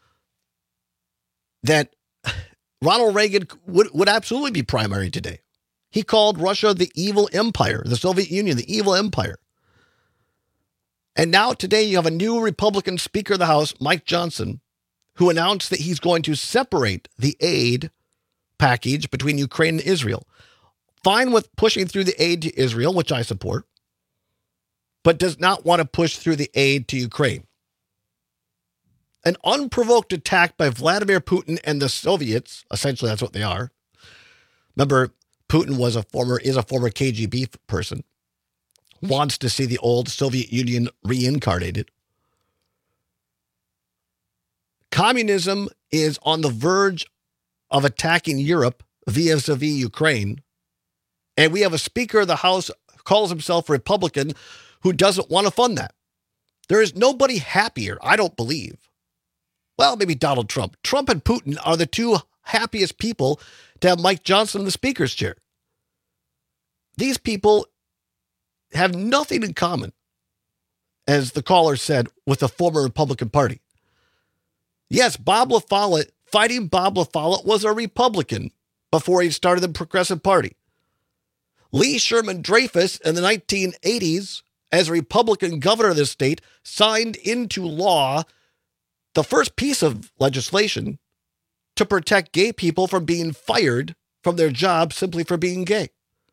That Ronald Reagan would, would absolutely be primary today. He called Russia the evil empire, the Soviet Union, the evil empire. And now today you have a new Republican Speaker of the House, Mike Johnson, who announced that he's going to separate the aid package between Ukraine and Israel. Fine with pushing through the aid to Israel, which I support, but does not want to push through the aid to Ukraine. An unprovoked attack by Vladimir Putin and the Soviets, essentially that's what they are. Remember, Putin was a former is a former K G B person, wants to see the old Soviet Union reincarnated. Communism is on the verge of attacking Europe vis-a-vis Ukraine. And we have a Speaker of the House who calls himself a Republican who doesn't want to fund that. There is nobody happier, I don't believe. Well, maybe Donald Trump. Trump and Putin are the two happiest people to have Mike Johnson in the Speaker's chair. These people have nothing in common, as the caller said, with the former Republican Party. Yes, Bob LaFollette, Fighting Bob LaFollette, was a Republican before he started the Progressive Party. Lee Sherman Dreyfus in the nineteen eighties, as a Republican governor of the state, signed into law the first piece of legislation to protect gay people from being fired from their jobs simply for being gay.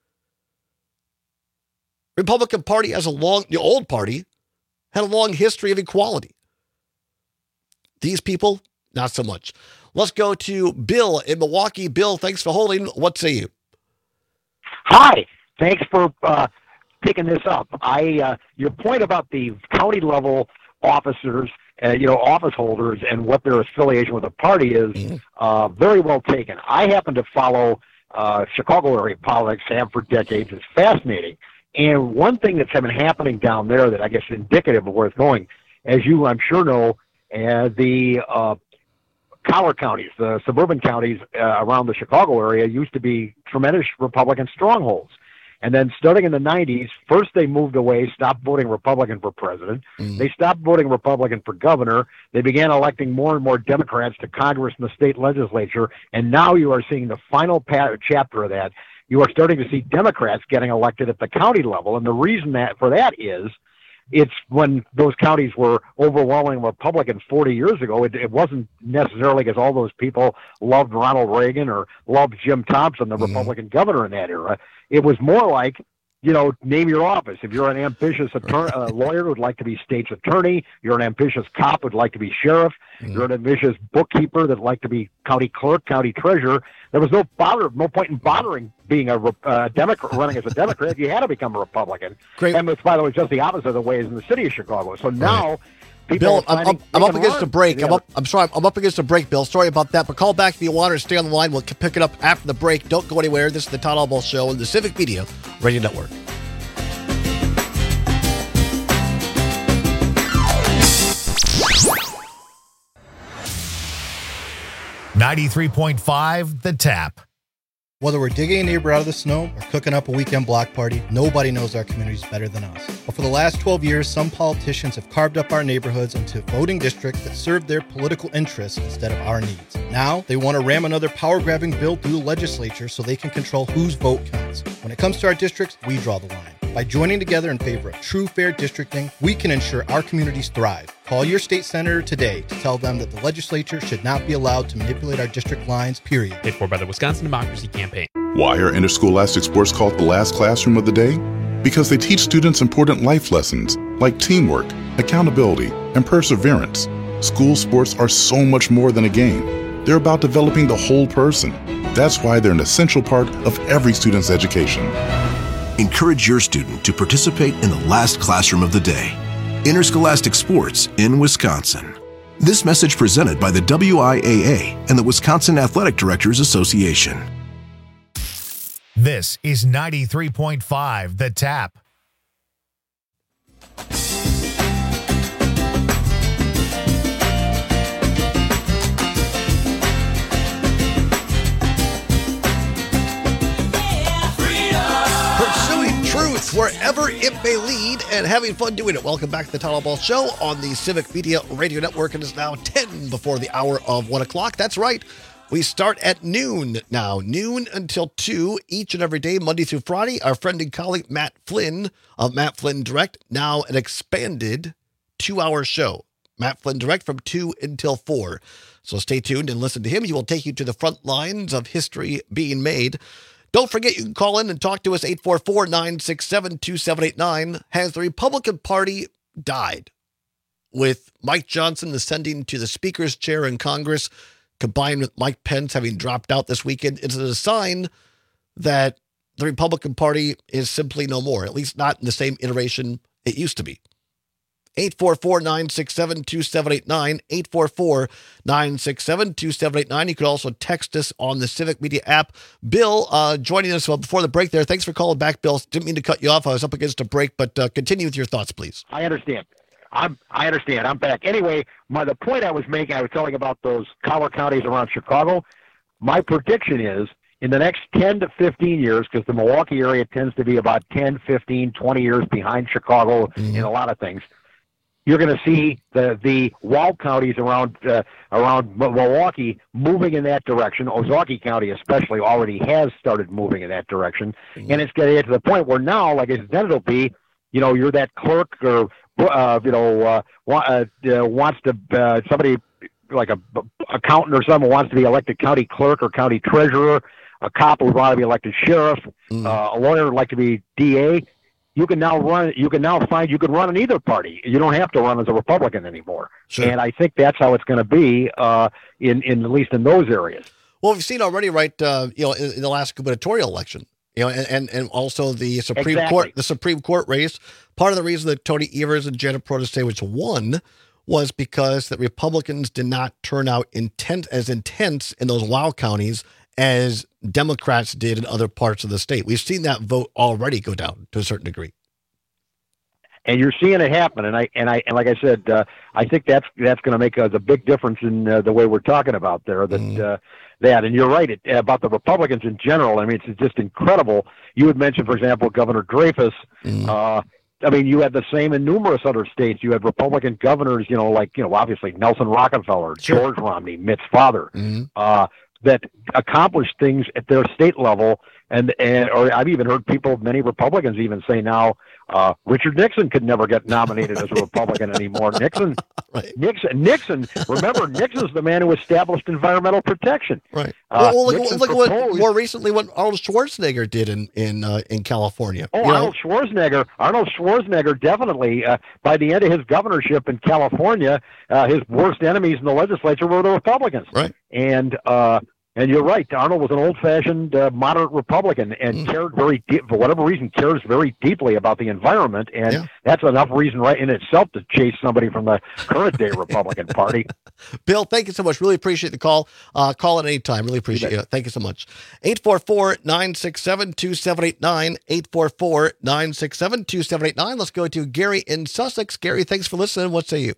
Republican Party has a long, the old party had a long history of equality. These people, not so much. Let's go to Bill in Milwaukee. Bill, thanks for holding. What say you? Hi. Thanks for uh, picking this up. I uh, your point about the county level officers, uh, you know, office holders, and what their affiliation with the party is, mm-hmm. uh, very well taken. I happen to follow uh, Chicago area politics, have for decades. It's fascinating. And one thing that's been happening down there that I guess is indicative of where it's going, as you, I'm sure, know, uh, the uh, collar counties, the suburban counties uh, around the Chicago area used to be tremendous Republican strongholds. And then starting in the nineties, first they moved away, stopped voting Republican for president. Mm. They stopped voting Republican for governor. They began electing more and more Democrats to Congress and the state legislature. And now you are seeing the final pa- chapter of that. You are starting to see Democrats getting elected at the county level. And the reason that for that is it's when those counties were overwhelming Republican forty years ago. It, it wasn't necessarily because all those people loved Ronald Reagan or loved Jim Thompson, the mm-hmm. Republican governor in that era. It was more like, you know, name your office. If you're an ambitious attorney, uh, lawyer who'd like to be state's attorney, you're an ambitious cop who'd like to be sheriff, mm-hmm. you're an ambitious bookkeeper that'd like to be county clerk, county treasurer. There was no bother, no point in bothering being a uh, Democrat, running as a Democrat. You had to become a Republican. Great. And it's, by the way, just the opposite of the way is in the city of Chicago. So now... Right. Bill, I'm, I'm, I'm up against a break. I'm, up, I'm sorry, I'm up against a break, Bill. Sorry about that, but call back if you want or stay on the line. We'll pick it up after the break. Don't go anywhere. This is the Todd Albaugh Show on the Civic Media Radio Network. ninety-three point five The Tap. Whether we're digging a neighbor out of the snow or cooking up a weekend block party, nobody knows our communities better than us. But for the last twelve years, some politicians have carved up our neighborhoods into voting districts that serve their political interests instead of our needs. Now, they want to ram another power-grabbing bill through the legislature so they can control whose vote counts. When it comes to our districts, we draw the line. By joining together in favor of true, fair districting, we can ensure our communities thrive. Call your state senator today to tell them that the legislature should not be allowed to manipulate our district lines, period. Paid for by the Wisconsin Democracy Campaign. Why are interscholastic sports called the last classroom of the day? Because they teach students important life lessons like teamwork, accountability, and perseverance. School sports are so much more than a game. They're about developing the whole person. That's why they're an essential part of every student's education. Encourage your student to participate in the last classroom of the day. Interscholastic Sports in Wisconsin. This message presented by the W I A A and the Wisconsin Athletic Directors Association. This is ninety-three point five The Tap. Truth wherever it may lead and having fun doing it. Welcome back to the Town Hall Ball Show on the Civic Media Radio Network. It is now ten before the hour of one o'clock. That's right. We start at noon now, noon until two each and every day, Monday through Friday. Our friend and colleague Matt Flynn of Matt Flynn Direct, now an expanded two-hour show. Matt Flynn Direct from two until four. So stay tuned and listen to him. He will take you to the front lines of history being made. Don't forget, you can call in and talk to us, eight four four, nine six seven, two seven eight nine. Has the Republican Party died? With Mike Johnson ascending to the Speaker's chair in Congress, combined with Mike Pence having dropped out this weekend, is it a sign that the Republican Party is simply no more, at least not in the same iteration it used to be? eight four four, nine six seven, two seven eight nine, eight four four, nine six seven, two seven eight nine. You could also text us on the Civic Media app. Bill, uh, joining us well, before the break there. Thanks for calling back, Bill. Didn't mean to cut you off. I was up against a break, but uh, continue with your thoughts, please. I understand. I'm, I understand. I'm back. Anyway, my the point I was making, I was telling about those collar counties around Chicago. My prediction is in the next ten to fifteen years, because the Milwaukee area tends to be about ten, fifteen, twenty years behind Chicago mm-hmm. in a lot of things, you're going to see the the wall counties around uh, around Milwaukee moving in that direction. Ozaukee County especially already has started moving in that direction. Mm-hmm. And it's going to get to the point where now, like it's then it'll be, you know, you're that clerk or, uh, you know, uh, uh, uh, wants to, uh, somebody like a accountant or someone wants to be elected county clerk or county treasurer, a cop would want to be elected sheriff, mm-hmm. uh, a lawyer would like to be D A. You can now run. You can now find you can run in either party. You don't have to run as a Republican anymore. Sure. And I think that's how it's going to be uh, in, in at least in those areas. Well, we've seen already, right? Uh, you know, in, in the last gubernatorial election, you know, and, and, and also the Supreme exactly. Court, the Supreme Court race. Part of the reason that Tony Evers and Janet Protasiewicz won was because the Republicans did not turn out intent as intense in those wild counties as Democrats did in other parts of the state. We've seen that vote already go down to a certain degree. And you're seeing it happen, and I and I and like I said, uh, I think that's that's going to make a, a big difference in uh, the way we're talking about there. That mm. uh, that, and you're right it, about the Republicans in general. I mean, it's just incredible. You had mentioned, for example, Governor Dreyfus. Mm. Uh, I mean, you had the same in numerous other states. You had Republican governors, you know, like you know, obviously Nelson Rockefeller, sure. George Romney, Mitt's father. Mm. Uh, that accomplished things at their state level, and, and or I've even heard people, many Republicans even say now, uh, Richard Nixon could never get nominated as a Republican anymore. Nixon, right. Nixon, Nixon. Remember, Nixon's the man who established environmental protection. Right. Uh, well, look, look proposed, what more recently what Arnold Schwarzenegger did in in uh, in California. Oh, you Arnold know? Schwarzenegger. Arnold Schwarzenegger definitely. Uh, by the end of his governorship in California, uh, his worst enemies in the legislature were the Republicans. Right. And. Uh, And you're right. Arnold was an old-fashioned, uh, moderate Republican, and mm. cared very, de- for whatever reason, cares very deeply about the environment, and yeah. that's enough reason, right in itself, to chase somebody from the current-day Republican Party. Bill, thank you so much. Really appreciate the call. Uh, call at any time. Really appreciate it. Thank you so much. eight four four, nine six seven, two seven eight nine. eight four four, nine six seven, two seven eight nine. Let's go to Gary in Sussex. Gary, thanks for listening. What say you?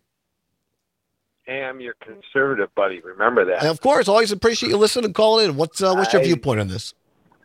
Hey, I'm your conservative buddy. Remember that. And of course, always appreciate you listening and calling in. What's uh, what's your I, viewpoint on this?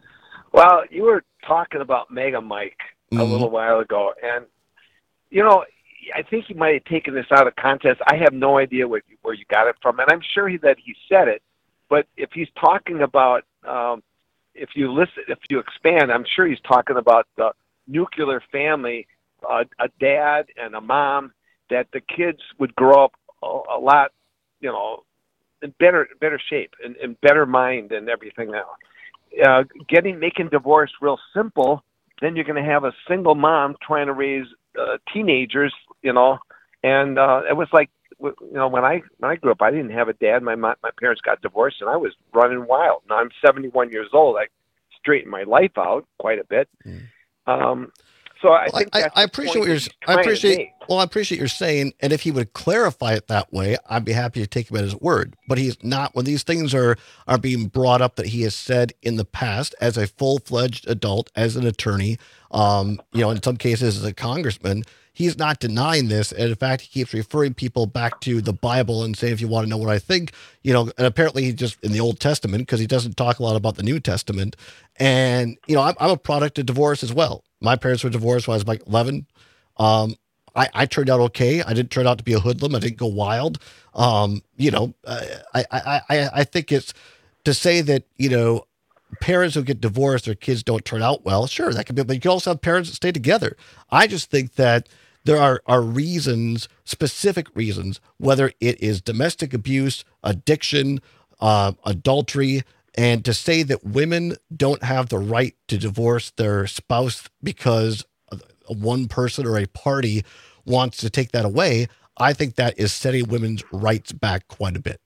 Well, you were talking about Mega Mike a Mhm. little while ago, and you know, I think he might have taken this out of context. I have no idea what, where you got it from, and I'm sure he, that he said it. But if he's talking about, um, if you listen, if you expand, I'm sure he's talking about the nuclear family, uh, a dad and a mom, that the kids would grow up a, a lot, you know, in better better shape and in better mind and everything else. Uh, getting making divorce real simple, then you're going to have a single mom trying to raise uh, teenagers, you know, and uh, it was like, you know, when I when I grew up, I didn't have a dad. My my, my parents got divorced, and I was running wild. Now I'm seventy-one years old. I straightened my life out quite a bit. Mm. Um, so I well, think I, that's I the appreciate what point you're. he's I trying to appreciate. make. Well, I appreciate you're saying, and if he would clarify it that way, I'd be happy to take him at his word. But he's not. When these things are are being brought up that he has said in the past as a full fledged adult, as an attorney, um, you know, in some cases as a congressman. He's not denying this. And in fact, he keeps referring people back to the Bible and saying, if you want to know what I think, you know, and apparently he's just in the Old Testament because he doesn't talk a lot about the New Testament. And, you know, I'm, I'm a product of divorce as well. My parents were divorced when I was like eleven. Um, I, I turned out okay. I didn't turn out to be a hoodlum. I didn't go wild. Um, you know, I, I, I, I think it's to say that, you know, parents who get divorced, their kids don't turn out well. Sure, that can be, but you can also have parents that stay together. I just think that there are, are reasons, specific reasons, whether it is domestic abuse, addiction, uh, adultery, and to say that women don't have the right to divorce their spouse because one person or a party wants to take that away, I think that is setting women's rights back quite a bit.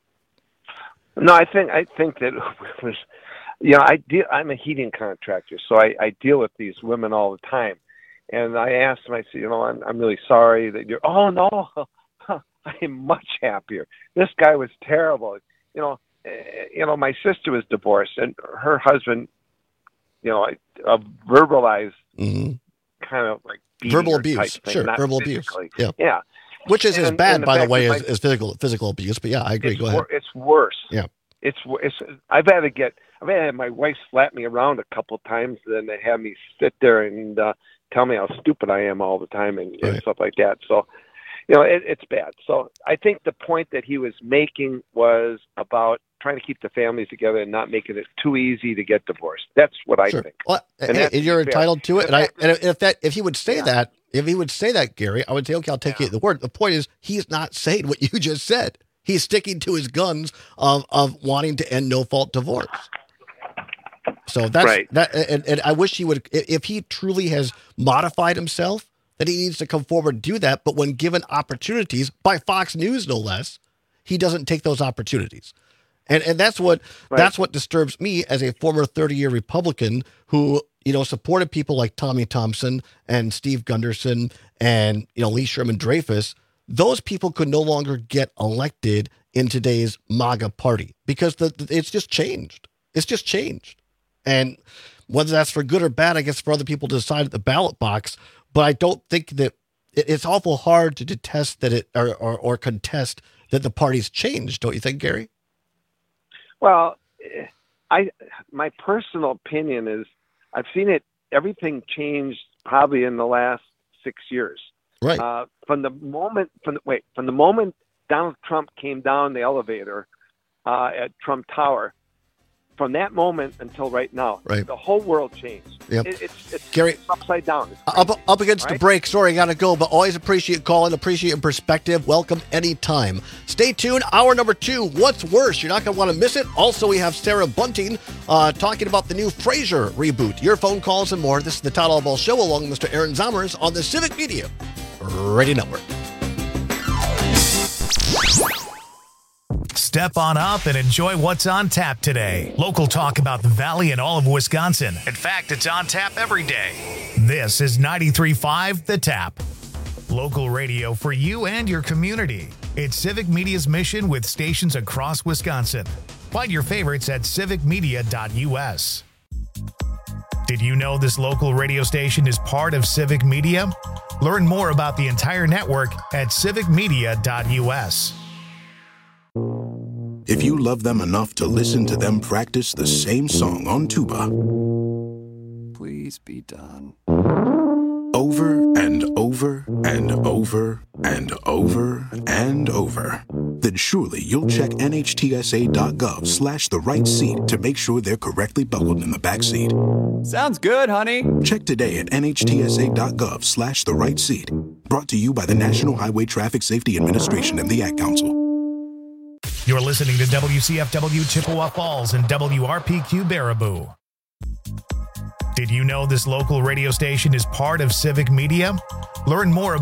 No, I think I think that was, you know, I deal, I'm a heating contractor, so I, I deal with these women all the time. And I asked him, I said, you know, I'm, I'm really sorry that you're, oh, no, I am much happier. This guy was terrible. You know, uh, you know, my sister was divorced, and her husband, you know, uh, verbalized mm-hmm. kind of like verbal abuse. Thing, sure, verbal physically. abuse. Yeah. Yeah. Which is and, as bad, the by the way, my, as, as physical physical abuse. But yeah, I agree. Go ahead. Wor- it's worse. Yeah. It's, it's I've had to get I've had to have my wife slap me around a couple of times, and then they have me sit there and uh, tell me how stupid I am all the time and, right. and stuff like that. So, you know, it, it's bad. So I think the point that he was making was about trying to keep the families together and not making it too easy to get divorced. That's what I sure. think. Well, and hey, you're entitled to it. And I and if that if he would say yeah. that, if he would say that, Gary, I would say, okay, I'll take yeah. you at the word. The point is, he's not saying what you just said. He's sticking to his guns of of wanting to end no fault divorce. So that's right. that, and, and I wish he would, if he truly has modified himself, that he needs to come forward and do that. But when given opportunities by Fox News, no less, he doesn't take those opportunities. And and that's what right. that's what disturbs me as a former thirty-year Republican who, you know, supported people like Tommy Thompson and Steve Gunderson and, you know, Lee Sherman Dreyfus. Those people could no longer get elected in today's MAGA party because the, the it's just changed. It's just changed. And whether that's for good or bad, I guess for other people to decide at the ballot box. But I don't think that it, it's awful hard to detest that it or, or, or contest that the party's changed. Don't you think, Gary? Well, I my personal opinion is I've seen it. Everything changed probably in the last six years. Right. Uh, from the moment from the, wait from the moment Donald Trump came down the elevator uh, at Trump Tower. From that moment until right now, right. the whole world changed. Yep. It, it's, it's Gary, upside down. Up, up against right? the break. Sorry, I got to go, but always appreciate calling, appreciate your perspective. Welcome anytime. Stay tuned. Hour number two, What's Worse? You're not going to want to miss it. Also, we have Sarah Bunting uh, talking about the new Frasier reboot. Your phone calls and more. This is the Todd Allball Show along with Mister Aaron Zomers on the Civic Media Radio Network. Step on up and enjoy what's on tap today. Local talk about the Valley and all of Wisconsin. In fact, it's on tap every day. This is ninety-three point five The Tap. Local radio for you and your community. It's Civic Media's mission with stations across Wisconsin. Find your favorites at civic media dot u s. Did you know this local radio station is part of Civic Media? Learn more about the entire network at civic media dot u s. If you love them enough to listen to them practice the same song on tuba, please be done? Over and over and over and over and over. Then surely you'll check nhtsa.gov slash the right seat to make sure they're correctly buckled in the back seat. Sounds good, honey. Check today at nhtsa.gov slash the right seat. Brought to you by the National Highway Traffic Safety Administration and the Ad Council. You're listening to W C F W Chippewa Falls and W R P Q Baraboo. Did you know this local radio station is part of Civic Media? Learn more